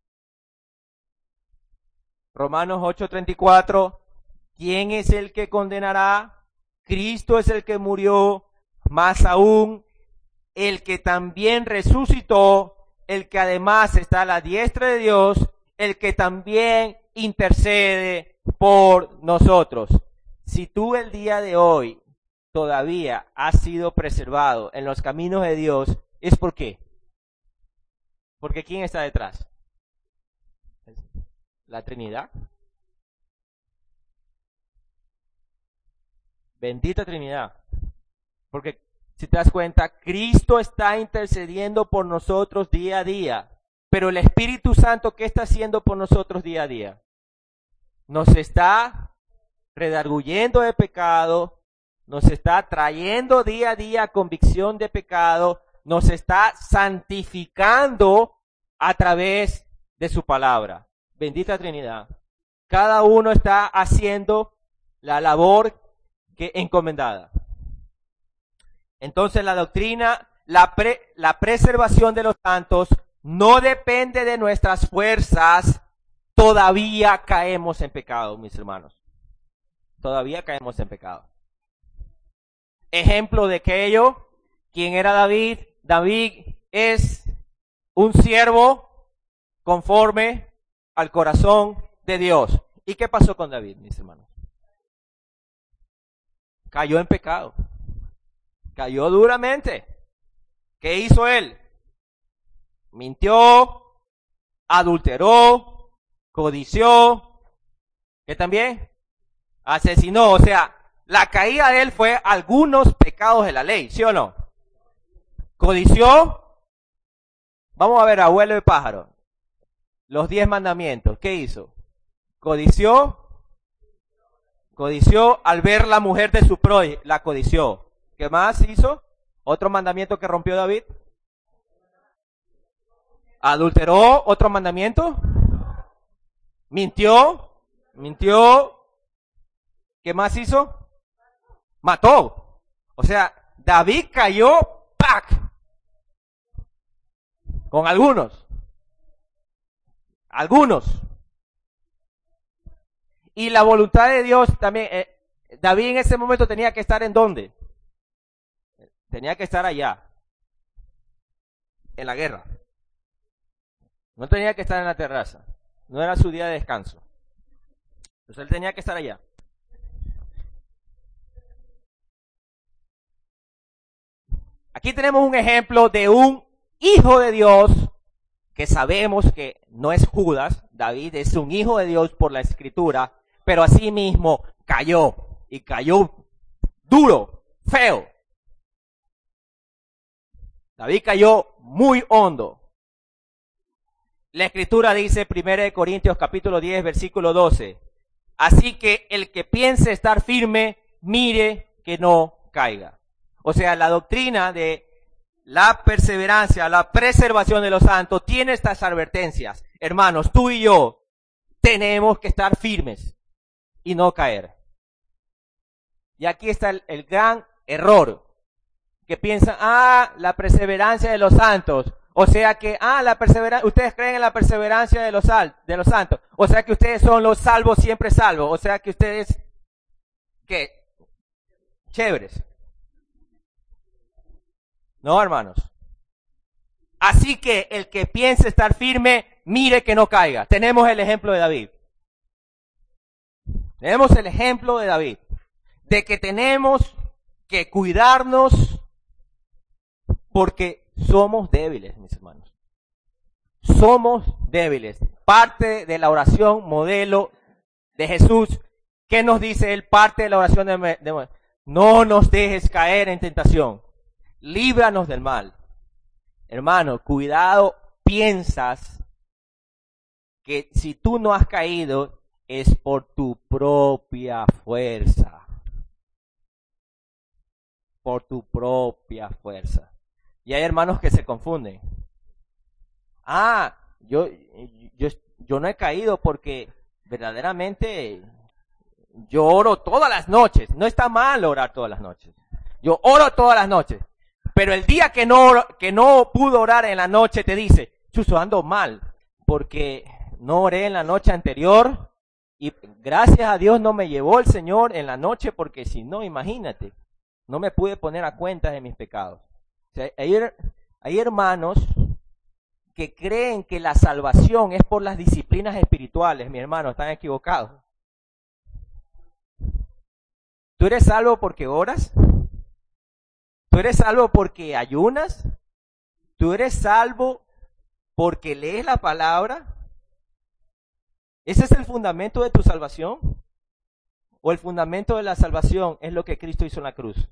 Romanos ocho treinta y cuatro. ¿Quién es el que condenará? Cristo es el que murió, más aún el que también resucitó, el que además está a la diestra de Dios, el que también intercede por nosotros. Si tú el día de hoy todavía has sido preservado en los caminos de Dios, ¿es por qué? Porque ¿quién está detrás? ¿La Trinidad? Bendita Trinidad. Porque si te das cuenta, Cristo está intercediendo por nosotros día a día. Pero el Espíritu Santo, ¿qué está haciendo por nosotros día a día? Nos está redarguyendo de pecado, nos está trayendo día a día convicción de pecado, nos está santificando a través de su palabra. Bendita Trinidad. Cada uno está haciendo la labor que encomendada. Entonces la doctrina, la, pre, la preservación de los santos no depende de nuestras fuerzas. Todavía caemos en pecado, mis hermanos. Todavía caemos en pecado. Ejemplo de aquello, ¿quién era David? David es un siervo conforme al corazón de Dios. ¿Y qué pasó con David, mis hermanos? Cayó en pecado. Cayó duramente. ¿Qué hizo él? Mintió, adulteró, codició, ¿qué también? Asesinó. O sea, la caída de él fue algunos pecados de la ley, ¿sí o no? Codició. Vamos a ver, abuelo de pájaro. Los diez mandamientos. ¿Qué hizo? Codició. Codició al ver la mujer de su prójimo. La codició. ¿Qué más hizo? Otro mandamiento que rompió David. Adulteró. Otro mandamiento. Mintió. Mintió. ¿Qué más hizo? Mató. O sea, David cayó, ¡pac! Con algunos. Algunos. Y la voluntad de Dios también, eh, David en ese momento tenía que estar ¿en dónde? Tenía que estar allá. En la guerra. No tenía que estar en la terraza. No era su día de descanso. Entonces él tenía que estar allá. Aquí tenemos un ejemplo de un hijo de Dios que sabemos que no es Judas. David es un hijo de Dios por la escritura, pero asimismo cayó y cayó duro, feo. David cayó muy hondo. La escritura dice, primera de Corintios capítulo diez, versículo doce. Así que el que piense estar firme, mire que no caiga. O sea, la doctrina de la perseverancia, la preservación de los santos tiene estas advertencias. Hermanos, tú y yo tenemos que estar firmes y no caer. Y aquí está el, el gran error. Que piensan, ah, la perseverancia de los santos. O sea que, ah, la perseverancia, ustedes creen en la perseverancia de los, de los santos. O sea que ustedes son los salvos, siempre salvos. O sea que ustedes, ¿qué? Chéveres. No, hermanos. Así que el que piense estar firme, mire que no caiga. Tenemos el ejemplo de David. Tenemos el ejemplo de David. De que tenemos que cuidarnos porque somos débiles, mis hermanos. Somos débiles. Parte de la oración modelo de Jesús. ¿Qué nos dice él? Parte de la oración de, de no nos dejes caer en tentación. Líbranos del mal. Hermano, cuidado, piensas que si tú no has caído es por tu propia fuerza. Por tu propia fuerza. Y hay hermanos que se confunden. Ah, yo, yo, yo no he caído porque verdaderamente yo oro todas las noches. No está mal orar todas las noches. Yo oro todas las noches. Pero el día que no, que no pudo orar en la noche te dice, Chuzo, ando mal, porque no oré en la noche anterior y gracias a Dios no me llevó el Señor en la noche porque si no, imagínate, no me pude poner a cuenta de mis pecados. O sea, hay, hay hermanos que creen que la salvación es por las disciplinas espirituales, mi hermano, están equivocados. ¿Tú eres salvo porque oras? ¿Tú eres salvo porque ayunas? ¿Tú eres salvo porque lees la palabra? ¿Ese es el fundamento de tu salvación? ¿O el fundamento de la salvación es lo que Cristo hizo en la cruz?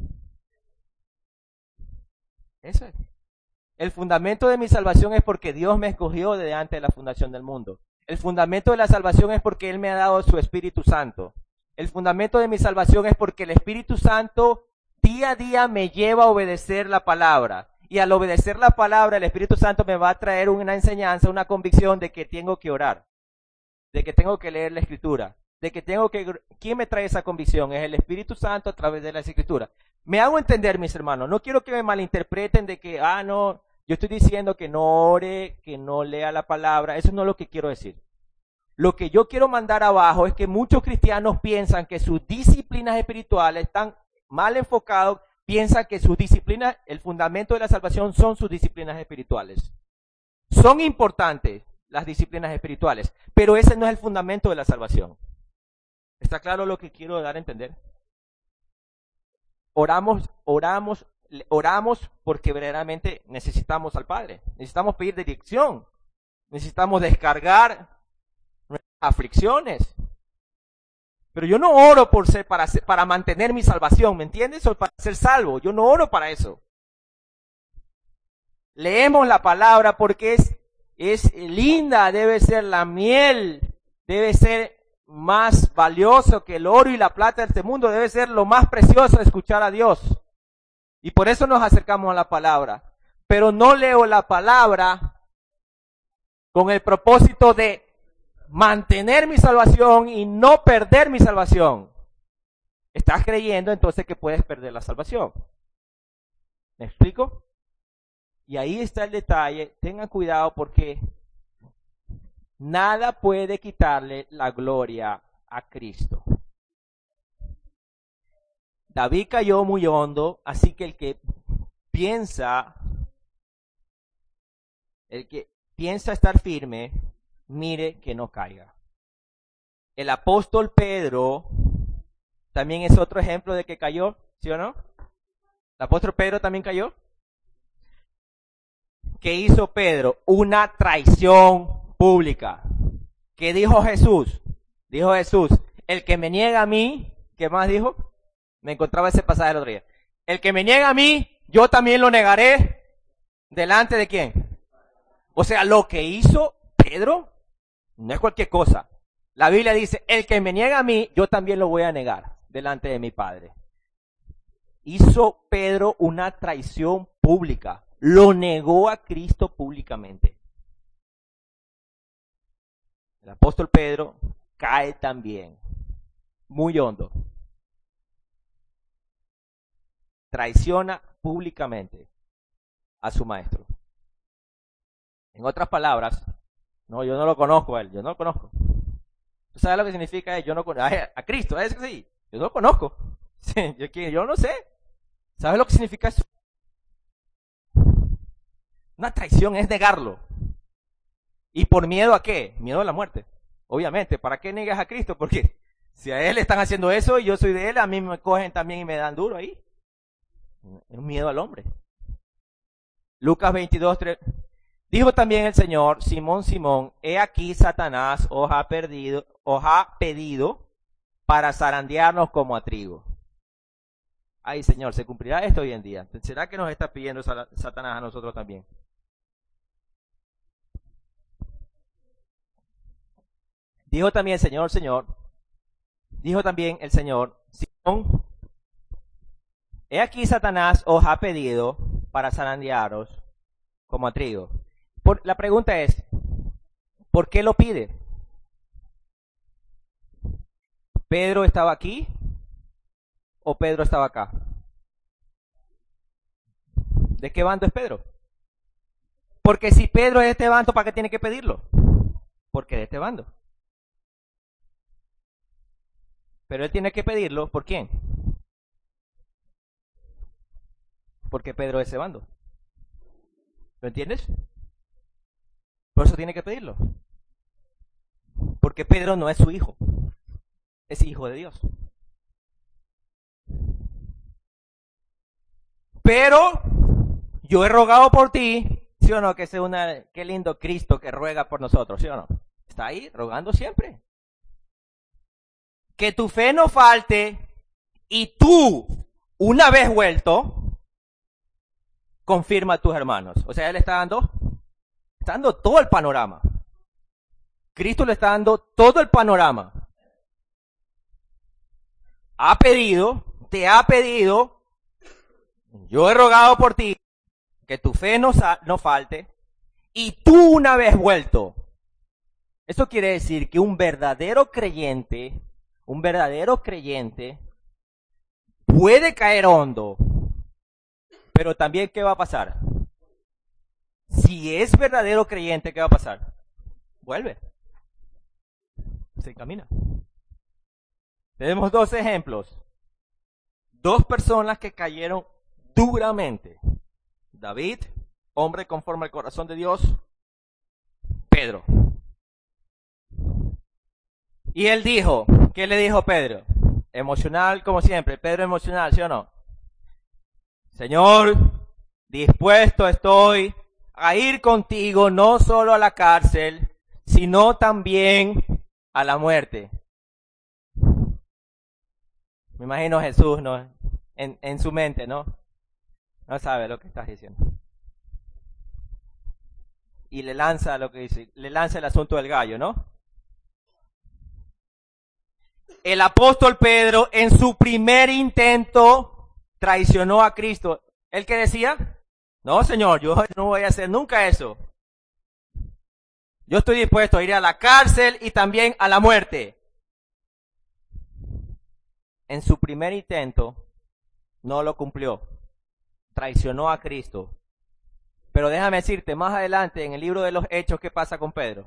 Eso es. El fundamento de mi salvación es porque Dios me escogió desde antes de la fundación del mundo. El fundamento de la salvación es porque Él me ha dado su Espíritu Santo. El fundamento de mi salvación es porque el Espíritu Santo día a día me lleva a obedecer la palabra. Y al obedecer la palabra, el Espíritu Santo me va a traer una enseñanza, una convicción de que tengo que orar. De que tengo que leer la Escritura. de que tengo que... ¿Quién me trae esa convicción? Es el Espíritu Santo a través de las Escrituras. Me hago entender, mis hermanos. No quiero que me malinterpreten de que, ah, no, yo estoy diciendo que no ore, que no lea la palabra. Eso no es lo que quiero decir. Lo que yo quiero mandar abajo es que muchos cristianos piensan que sus disciplinas espirituales están mal enfocados, piensan que sus disciplinas, el fundamento de la salvación son sus disciplinas espirituales. Son importantes las disciplinas espirituales, pero ese no es el fundamento de la salvación. ¿Está claro lo que quiero dar a entender? Oramos, oramos, oramos porque verdaderamente necesitamos al Padre. Necesitamos pedir dirección. Necesitamos descargar nuestras aflicciones. Pero yo no oro por ser, para, ser, para mantener mi salvación, ¿me entiendes? O para ser salvo. Yo no oro para eso. Leemos la palabra porque es, es linda, debe ser la miel, debe ser más valioso que el oro y la plata de este mundo, debe ser lo más precioso de escuchar a Dios. Y por eso nos acercamos a la palabra. Pero no leo la palabra con el propósito de mantener mi salvación y no perder mi salvación. Estás creyendo entonces que puedes perder la salvación. ¿Me explico? Y ahí está el detalle. Tengan cuidado porque nada puede quitarle la gloria a Cristo. David cayó muy hondo, así que el que piensa, el que piensa estar firme, mire que no caiga. El apóstol Pedro también es otro ejemplo de que cayó, ¿sí o no? ¿El apóstol Pedro también cayó? ¿Qué hizo Pedro? Una traición pública. ¿Qué dijo Jesús? Dijo Jesús, el que me niega a mí, ¿qué más dijo? Me encontraba ese pasaje el otro día. El que me niega a mí, yo también lo negaré. ¿Delante de quién? O sea, lo que hizo Pedro no es cualquier cosa. La Biblia dice, el que me niega a mí, yo también lo voy a negar delante de mi Padre. Hizo Pedro una traición pública. Lo negó a Cristo públicamente. El apóstol Pedro cae también, muy hondo. Traiciona públicamente a su maestro. En otras palabras, no, yo no lo conozco a él, yo no lo conozco. ¿Tú sabes lo que significa él? Yo no conozco a Cristo, es sí, yo no lo conozco. Sí, yo, yo no sé. ¿Sabes lo que significa eso? Una traición es negarlo. ¿Y por miedo a qué? Miedo a la muerte. Obviamente, ¿para qué negas a Cristo? Porque si a él le están haciendo eso y yo soy de él, a mí me cogen también y me dan duro ahí. Es un miedo al hombre. Lucas veintidós, tres. Dijo también el Señor, Simón, Simón, he aquí Satanás os ha perdido, os ha pedido para zarandearnos como a trigo. Ay, Señor, ¿se cumplirá esto hoy en día? ¿Será que nos está pidiendo Satanás a nosotros también? Dijo también el Señor, Señor, dijo también el Señor, Simón, he aquí Satanás os ha pedido para zarandearos como a trigo. Por, la pregunta es, ¿por qué lo pide? ¿Pedro estaba aquí o Pedro estaba acá? ¿De qué bando es Pedro? Porque si Pedro es de este bando, ¿para qué tiene que pedirlo? Porque de este bando. Pero él tiene que pedirlo, ¿por quién? Porque Pedro es ese bando. ¿Lo entiendes? Por eso tiene que pedirlo. Porque Pedro no es su hijo. Es hijo de Dios. Pero yo he rogado por ti, ¿sí o no? Que sea una, qué lindo Cristo que ruega por nosotros, ¿sí o no? Está ahí rogando siempre. Que tu fe no falte y tú, una vez vuelto, confirma a tus hermanos. O sea, él está dando, está dando todo el panorama. Cristo le está dando todo el panorama. Ha pedido, te ha pedido, yo he rogado por ti, que tu fe no, no falte, y tú una vez vuelto. Eso quiere decir que un verdadero creyente Un verdadero creyente puede caer hondo, pero también, ¿qué va a pasar? Si es verdadero creyente, ¿qué va a pasar? Vuelve. Se camina. Tenemos dos ejemplos. Dos personas que cayeron duramente. David, hombre conforme al corazón de Dios. Pedro. Y él dijo, ¿qué le dijo Pedro? Emocional como siempre. Pedro emocional, ¿sí o no? Señor, dispuesto estoy a ir contigo no solo a la cárcel, sino también a la muerte. Me imagino a Jesús, ¿no? En, en su mente, ¿no? No sabe lo que estás diciendo. Y le lanza lo que dice, le lanza el asunto del gallo, ¿no? El apóstol Pedro en su primer intento traicionó a Cristo. ¿Él qué decía? No, Señor, yo no voy a hacer nunca eso. Yo estoy dispuesto a ir a la cárcel y también a la muerte. En su primer intento no lo cumplió. Traicionó a Cristo. Pero déjame decirte, más adelante en el libro de los Hechos, ¿qué pasa con Pedro?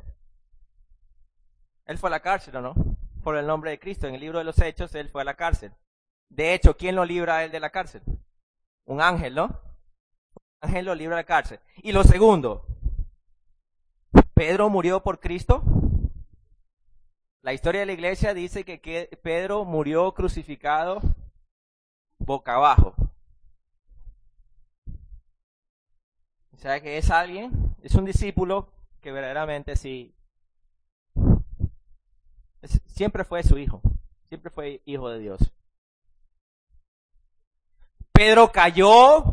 Él fue a la cárcel, ¿o no? Por el nombre de Cristo. En el libro de los Hechos, él fue a la cárcel. De hecho, ¿quién lo libra a él de la cárcel? Un ángel, ¿no? Un ángel lo libra de la cárcel. Y lo segundo, ¿Pedro murió por Cristo? La historia de la iglesia dice que, que Pedro murió crucificado boca abajo. O sea que es alguien, es un discípulo que verdaderamente sí, es, siempre fue su hijo, siempre fue hijo de Dios. Pedro cayó,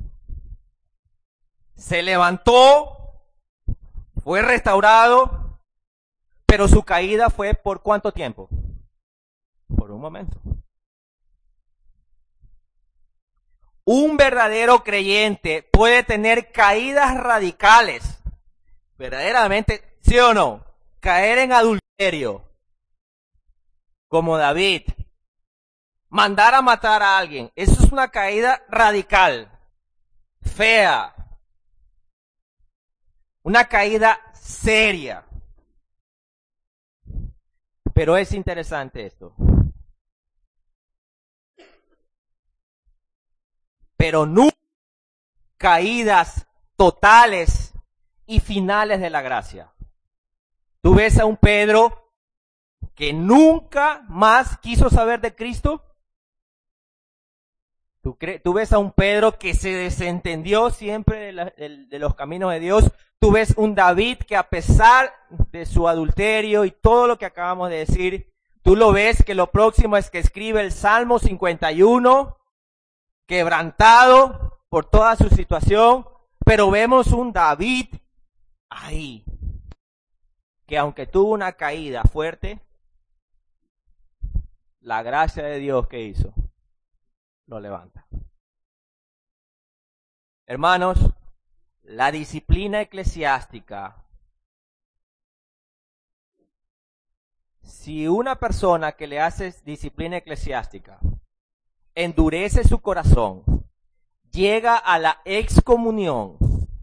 se levantó, fue restaurado, pero su caída fue ¿por cuánto tiempo? Por un momento. Un verdadero creyente puede tener caídas radicales, verdaderamente, ¿sí o no? Caer en adulterio, como David, mandar a matar a alguien, eso es una caída radical, fea, una caída seria. Pero es interesante esto. Pero nunca caídas totales y finales de la gracia. Tú ves a un Pedro que nunca más quiso saber de Cristo. ¿Tú, cre- tú ves a un Pedro que se desentendió siempre de, la, de, de los caminos de Dios. Tú ves un David que a pesar de su adulterio y todo lo que acabamos de decir, tú lo ves que lo próximo es que escribe el Salmo cincuenta y uno, quebrantado por toda su situación, pero vemos un David ahí, que aunque tuvo una caída fuerte, la gracia de Dios que hizo, lo levanta. Hermanos, la disciplina eclesiástica, si una persona que le hace disciplina eclesiástica endurece su corazón, llega a la excomunión,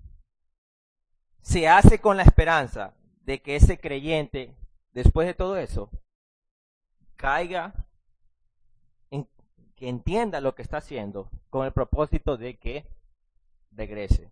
se hace con la esperanza de que ese creyente, después de todo eso, caiga, en, que entienda lo que está haciendo, con el propósito de que regrese.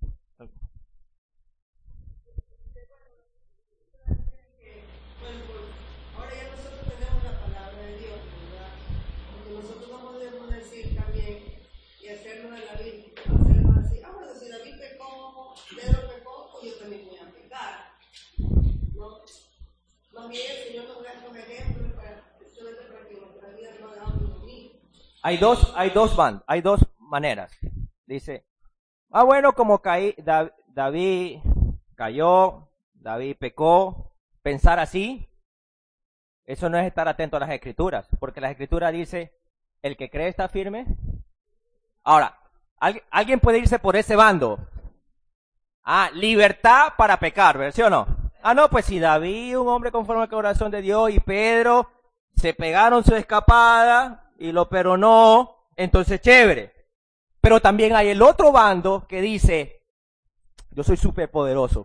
Bueno, pues ahora ya nosotros tenemos la palabra de Dios, ¿verdad? Porque nosotros no podemos decir también y hacernos de la Biblia, hacernos así, ah, bueno, si David pecó, Pedro pecó, pues yo también voy a pecar, ¿no? Más bien, el Señor nos da estos ejemplos para, para que nuestra vida no hagamos lo mismo. Hay dos, hay dos van, hay dos maneras. Dice, ah, bueno, como caí, Da- David cayó, David pecó, pensar así, eso no es estar atento a las escrituras, porque la escritura dice, el que cree está firme. Ahora, ¿alguien, alguien puede irse por ese bando? Ah, libertad para pecar, ¿verdad? ¿Sí o no? Ah, no, pues si David, un hombre conforme al corazón de Dios, y Pedro, se pegaron su escapada y lo perdonó, entonces chévere. Pero también hay el otro bando que dice, yo soy súper poderoso.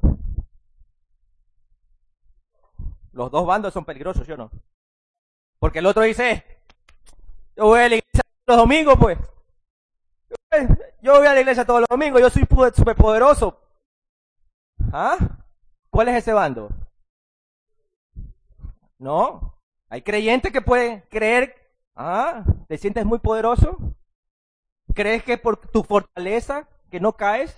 Los dos bandos son peligrosos, ¿sí o no? Porque el otro dice, yo voy a la iglesia todos los domingos, pues. Yo voy a la iglesia todos los domingos, yo soy súper poderoso. ¿Ah? ¿Cuál es ese bando? No. Hay creyentes que pueden creer, ah, ¿te sientes muy poderoso? ¿Crees que por tu fortaleza, que no caes?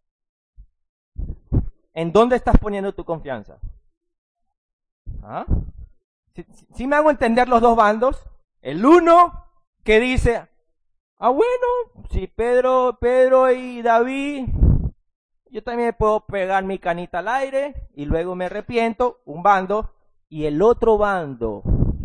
¿En dónde estás poniendo tu confianza? ¿Ah? Si, si, si me hago entender los dos bandos, el uno que dice, ah bueno, si Pedro, Pedro y David, yo también puedo pegar mi canita al aire y luego me arrepiento, un bando, y el otro bando,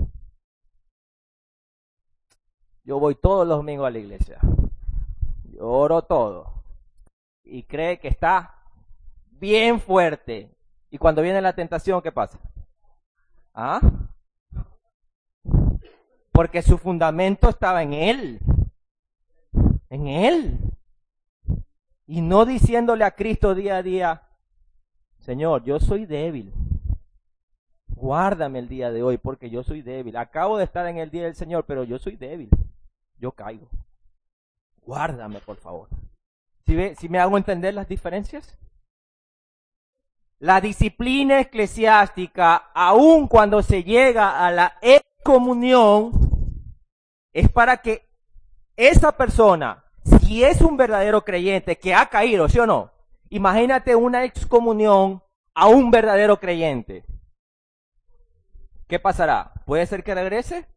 yo voy todos los domingos a la iglesia, yo oro todo, y cree que está bien fuerte, y cuando viene la tentación, ¿qué pasa? ¿Ah? Porque su fundamento estaba en él, en él, y no diciéndole a Cristo día a día, Señor, yo soy débil, guárdame el día de hoy porque yo soy débil, acabo de estar en el día del Señor, pero yo soy débil, yo caigo, guárdame por favor. ¿Sí, ve, ¿sí me hago entender las diferencias? La disciplina eclesiástica, aun cuando se llega a la excomunión, es para que esa persona, si es un verdadero creyente que ha caído, ¿sí o no? Imagínate una excomunión a un verdadero creyente. ¿Qué pasará? ¿Puede ser que regrese?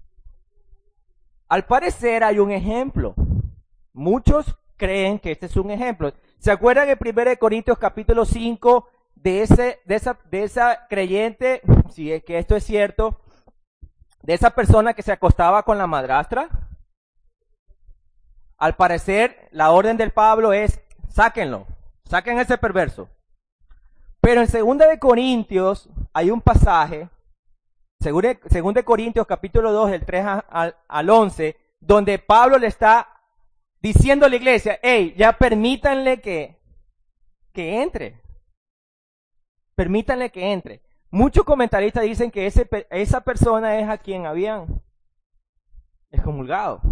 Al parecer hay un ejemplo. Muchos creen que este es un ejemplo. ¿Se acuerdan en primera de Corintios capítulo cinco de ese, de esa, de esa creyente, si es que esto es cierto, de esa persona que se acostaba con la madrastra? Al parecer, la orden del Pablo es, sáquenlo, saquen ese perverso. Pero en segunda de Corintios hay un pasaje, segunda de Corintios capítulo dos, del tres al, al once, donde Pablo le está diciendo a la iglesia, hey, ya permítanle que, que entre. Permítanle que entre. Muchos comentaristas dicen que ese, esa persona es a quien habían excomulgado.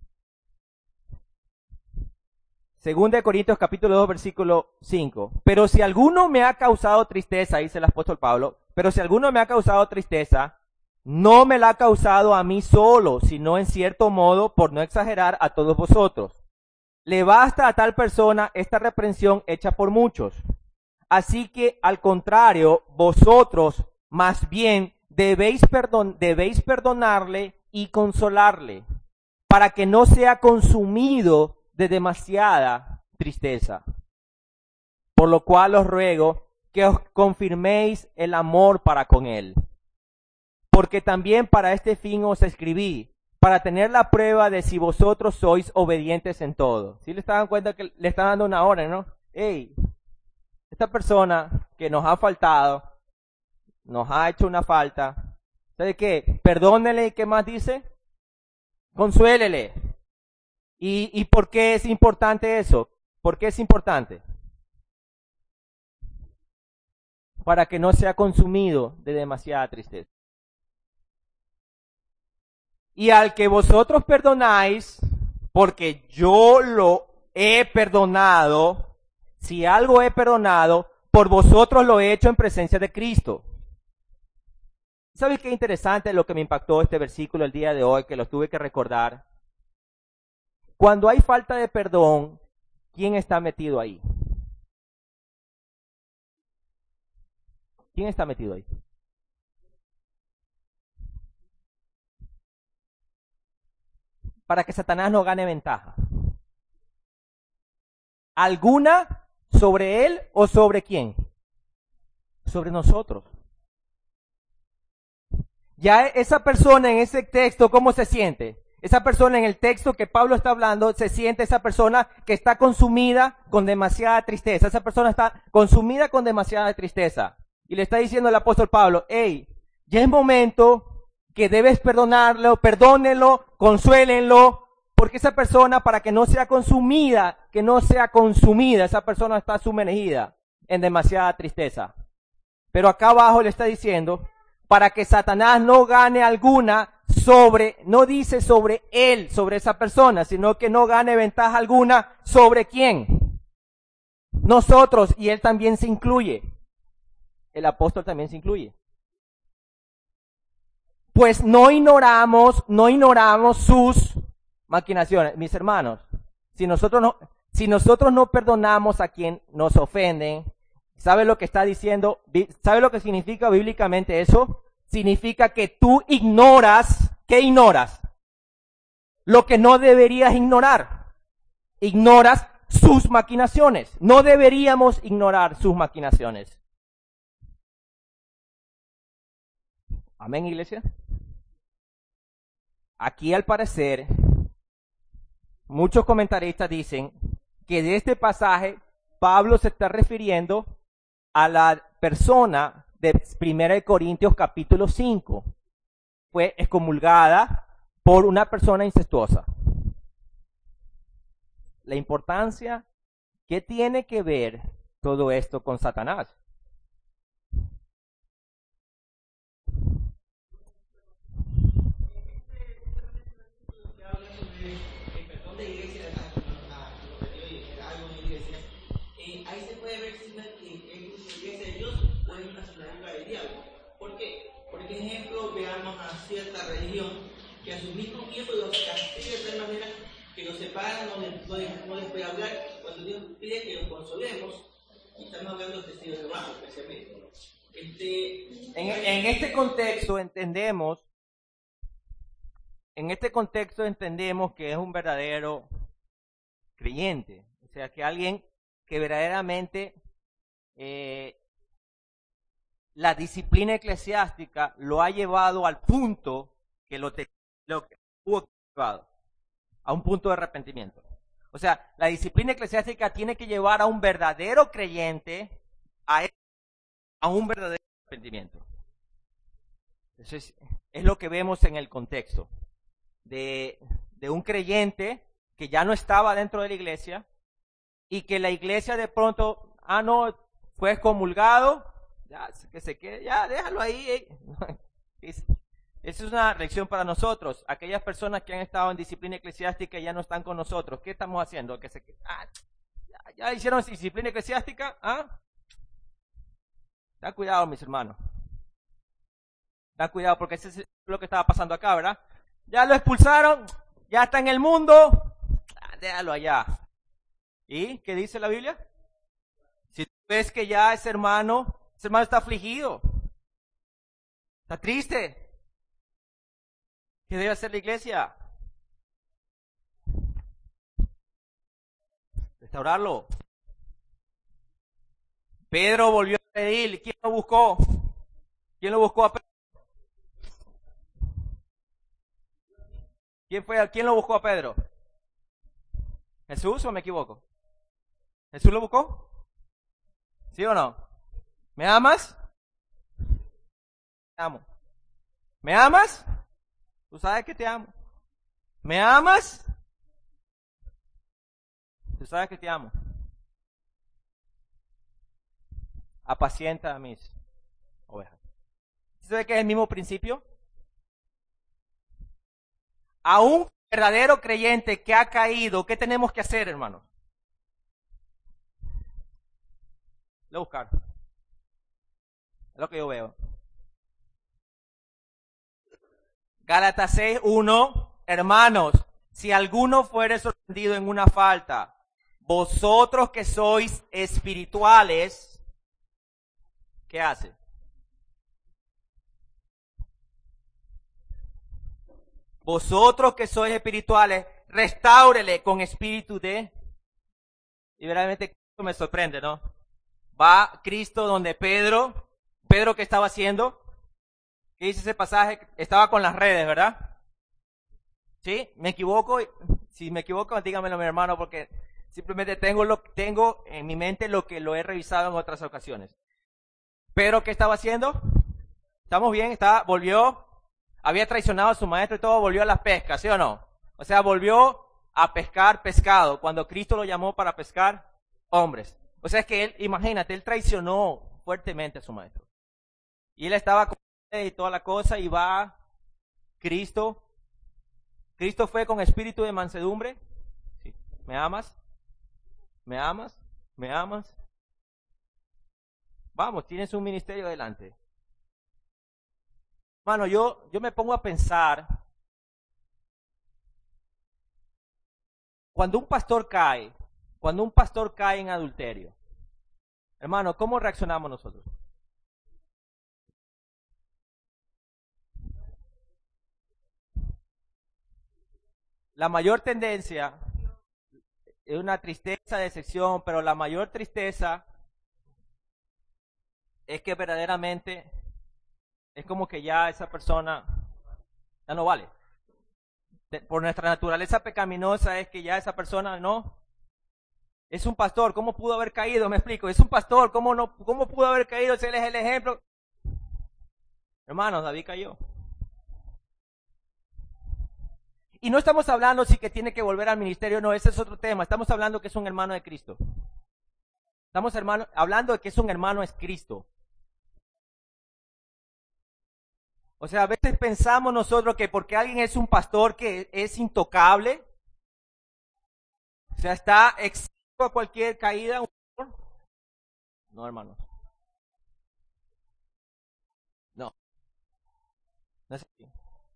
Segunda de Corintios capítulo dos, versículo cinco. Pero si alguno me ha causado tristeza, dice el apóstol Pablo, pero si alguno me ha causado tristeza, no me la ha causado a mí solo, sino en cierto modo, por no exagerar, a todos vosotros. Le basta a tal persona esta reprensión hecha por muchos. Así que, al contrario, vosotros más bien debéis, perdon- debéis perdonarle y consolarle, para que no sea consumido de demasiada tristeza. Por lo cual os ruego que os confirméis el amor para con él. Porque también para este fin os escribí, para tener la prueba de si vosotros sois obedientes en todo. ¿Sí le estaban cuenta que le están dando una orden, no? Hey, esta persona que nos ha faltado, nos ha hecho una falta, ¿sabe qué? Perdónele, ¿y qué más dice? Consuélele. ¿Y, ¿Y por qué es importante eso? ¿Por qué es importante? Para que no sea consumido de demasiada tristeza. Y al que vosotros perdonáis, porque yo lo he perdonado, si algo he perdonado, por vosotros lo he hecho en presencia de Cristo. ¿Sabes qué interesante lo que me impactó este versículo el día de hoy, que lo tuve que recordar? Cuando hay falta de perdón, ¿quién está metido ahí? ¿Quién está metido ahí? Para que Satanás no gane ventaja. ¿Alguna sobre él o sobre quién? Sobre nosotros. Ya esa persona en ese texto, ¿cómo se siente? Esa persona en el texto que Pablo está hablando, se siente esa persona que está consumida con demasiada tristeza. Esa persona está consumida con demasiada tristeza. Y le está diciendo el apóstol Pablo, hey, ya es momento que debes perdonarlo, perdónenlo, consuélenlo, porque esa persona, para que no sea consumida, que no sea consumida, esa persona está sumergida en demasiada tristeza. Pero acá abajo le está diciendo, para que Satanás no gane alguna sobre, no dice sobre él, sobre esa persona, sino que no gane ventaja alguna sobre quién. Nosotros, y él también se incluye. El apóstol también se incluye. Pues no ignoramos, no ignoramos sus maquinaciones. Mis hermanos, si nosotros no, si nosotros no perdonamos a quien nos ofenden, ¿sabe lo que está diciendo? ¿Sabe lo que significa bíblicamente eso? Significa que tú ignoras, ¿qué ignoras? Lo que no deberías ignorar. Ignoras sus maquinaciones. No deberíamos ignorar sus maquinaciones. Amén, iglesia. Aquí, al parecer, muchos comentaristas dicen que de este pasaje Pablo se está refiriendo a la persona de Primera de Corintios capítulo cinco. Fue excomulgada por una persona incestuosa. La importancia, ¿qué tiene que ver todo esto con Satanás? Ahí se puede ver si es iglesia de Dios o es una sinagoga del diablo. ¿Por qué? Por ejemplo, veamos a cierta religión que a sus mismos miembros los castiga de tal manera que los separan, no les, no les, no les puede hablar, cuando Dios pide que los consolemos, y estamos hablando de testigos de Jehová, especialmente. Este, en, en este contexto entendemos, en este contexto entendemos que es un verdadero creyente, o sea, que alguien que verdaderamente eh, la disciplina eclesiástica lo ha llevado al punto que lo, te, lo que hubo llevado, a un punto de arrepentimiento. O sea, la disciplina eclesiástica tiene que llevar a un verdadero creyente a, a un verdadero arrepentimiento. Eso es, es lo que vemos en el contexto de, de un creyente que ya no estaba dentro de la iglesia, y que la iglesia de pronto, ah, no, fue excomulgado, ya, que se quede, ya, déjalo ahí. Eh. Es, esa es una lección para nosotros. Aquellas personas que han estado en disciplina eclesiástica y ya no están con nosotros, ¿qué estamos haciendo? Que se, ah, ya, ya hicieron disciplina eclesiástica, ¿ah? Ten cuidado, mis hermanos. Ten cuidado, porque eso es lo que estaba pasando acá, ¿verdad? Ya lo expulsaron, ya está en el mundo, ah, déjalo allá. ¿Y qué dice la Biblia? Si tú ves que ya ese hermano, ese hermano está afligido, está triste, ¿qué debe hacer la iglesia? Restaurarlo. Pedro volvió a pedir. ¿Quién lo buscó? ¿Quién lo buscó a Pedro? ¿Quién fue? ¿Quién lo buscó a Pedro? ¿Jesús o me equivoco? ¿Jesús lo buscó? ¿Sí o no? ¿Me amas? Te amo. ¿Me amas? Tú sabes que te amo. ¿Me amas? Tú sabes que te amo. Apacienta a mis ovejas. ¿Sabe que es el mismo principio? A un verdadero creyente que ha caído, ¿qué tenemos que hacer, hermanos? Lo buscar. Es lo que yo veo. Gálatas seis, uno. Hermanos, si alguno fuere sorprendido en una falta, vosotros que sois espirituales, ¿qué hace? Vosotros que sois espirituales, restáurele con espíritu de... Y verdaderamente esto me sorprende, ¿no? Va Cristo donde Pedro, Pedro ¿qué estaba haciendo? ¿Qué dice ese pasaje? Estaba con las redes, ¿verdad? ¿Sí? ¿Me equivoco? Si me equivoco, dígamelo, mi hermano, porque simplemente tengo, lo, tengo en mi mente lo que lo he revisado en otras ocasiones. ¿Pedro qué estaba haciendo? ¿Estamos bien? Estaba, volvió había traicionado a su maestro y todo, volvió a la pesca, ¿sí o no? O sea, volvió a pescar pescado cuando Cristo lo llamó para pescar hombres. O sea, es que él, imagínate, él traicionó fuertemente a su maestro. Y él estaba con él y toda la cosa y va Cristo. Cristo fue con espíritu de mansedumbre. Sí. ¿Me amas? ¿Me amas? ¿Me amas? Vamos, tienes un ministerio delante. Hermano, yo, yo me pongo a pensar, cuando un pastor cae, cuando un pastor cae en adulterio, hermano, ¿cómo reaccionamos nosotros? La mayor tendencia es una tristeza, decepción, pero la mayor tristeza es que verdaderamente es como que ya esa persona ya no vale. Por nuestra naturaleza pecaminosa es que ya esa persona no. Es un pastor, ¿cómo pudo haber caído? Me explico, es un pastor, ¿cómo, no, cómo pudo haber caído si él es el ejemplo? Hermanos, David cayó. Y no estamos hablando si que tiene que volver al ministerio, no, ese es otro tema. Estamos hablando que es un hermano de Cristo. Estamos hermano, hablando de que es un hermano es Cristo. O sea, a veces pensamos nosotros que porque alguien es un pastor que es intocable, o sea, está exento a cualquier caída. No, hermanos. No. No es así.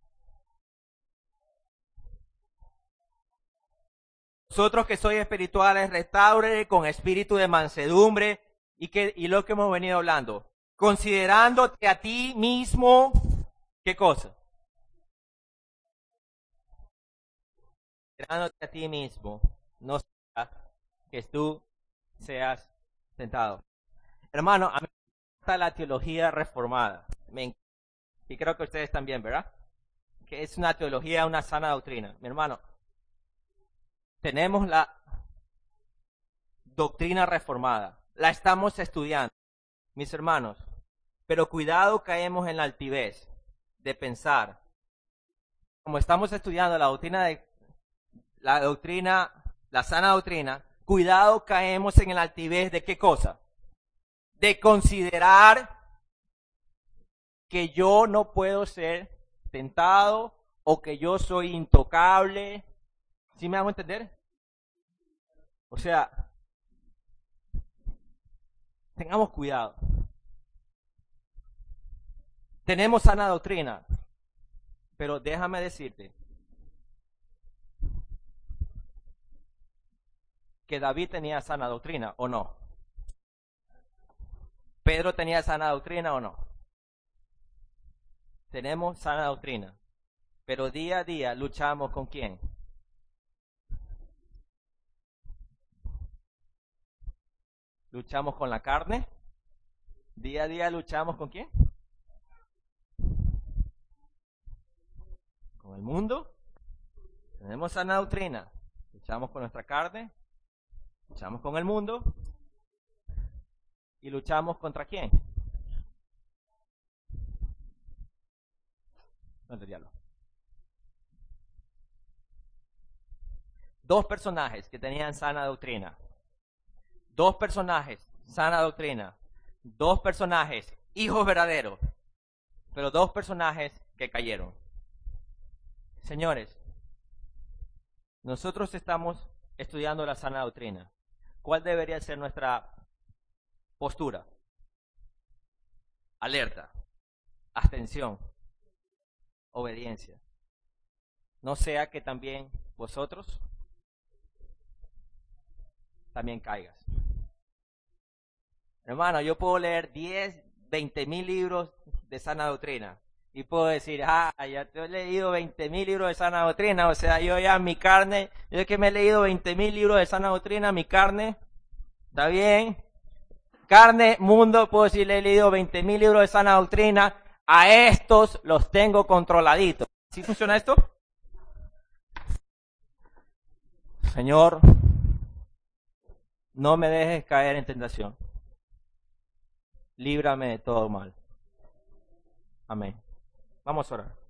Nosotros que sois espirituales, restaure con espíritu de mansedumbre y, que, y lo que hemos venido hablando. Considerándote a ti mismo, ¿qué cosa? Considerándote a ti mismo, no sea que tú seas tentado. Hermano, a mí me gusta la teología reformada. Me encanta. Y creo que ustedes también, ¿verdad? Que es una teología, una sana doctrina. Mi hermano, tenemos la doctrina reformada, la estamos estudiando, mis hermanos, pero cuidado caemos en la altivez de pensar, como estamos estudiando la doctrina de la doctrina, la sana doctrina, cuidado caemos en la altivez de qué cosa, de considerar que yo no puedo ser tentado o que yo soy intocable. ¿Sí me hago entender? O sea, tengamos cuidado. Tenemos sana doctrina, pero déjame decirte que David tenía sana doctrina, ¿o no? ¿Pedro tenía sana doctrina o no? Tenemos sana doctrina, pero día a día luchamos ¿con quién? Luchamos con la carne. Día a día luchamos ¿con quién? Con el mundo. Tenemos sana doctrina. Luchamos con nuestra carne. Luchamos con el mundo. ¿Y luchamos contra quién? No te diablo. Dos personajes que tenían sana doctrina. Dos personajes, sana doctrina. Dos personajes, hijos verdaderos. Pero dos personajes que cayeron. Señores, nosotros estamos estudiando la sana doctrina. ¿Cuál debería ser nuestra postura? Alerta, abstención, obediencia. No sea que también vosotros también caigas. Hermano, yo puedo leer diez, veinte mil libros de sana doctrina y puedo decir, ah, ya te he leído veinte mil libros de sana doctrina, o sea, yo ya mi carne, yo es que me he leído veinte mil libros de sana doctrina, mi carne, ¿está bien? Carne, mundo, puedo decir, le he leído veinte mil libros de sana doctrina, a estos los tengo controladitos. ¿Sí funciona esto? Señor, no me dejes caer en tentación. Líbrame de todo mal. Amén. Vamos a orar.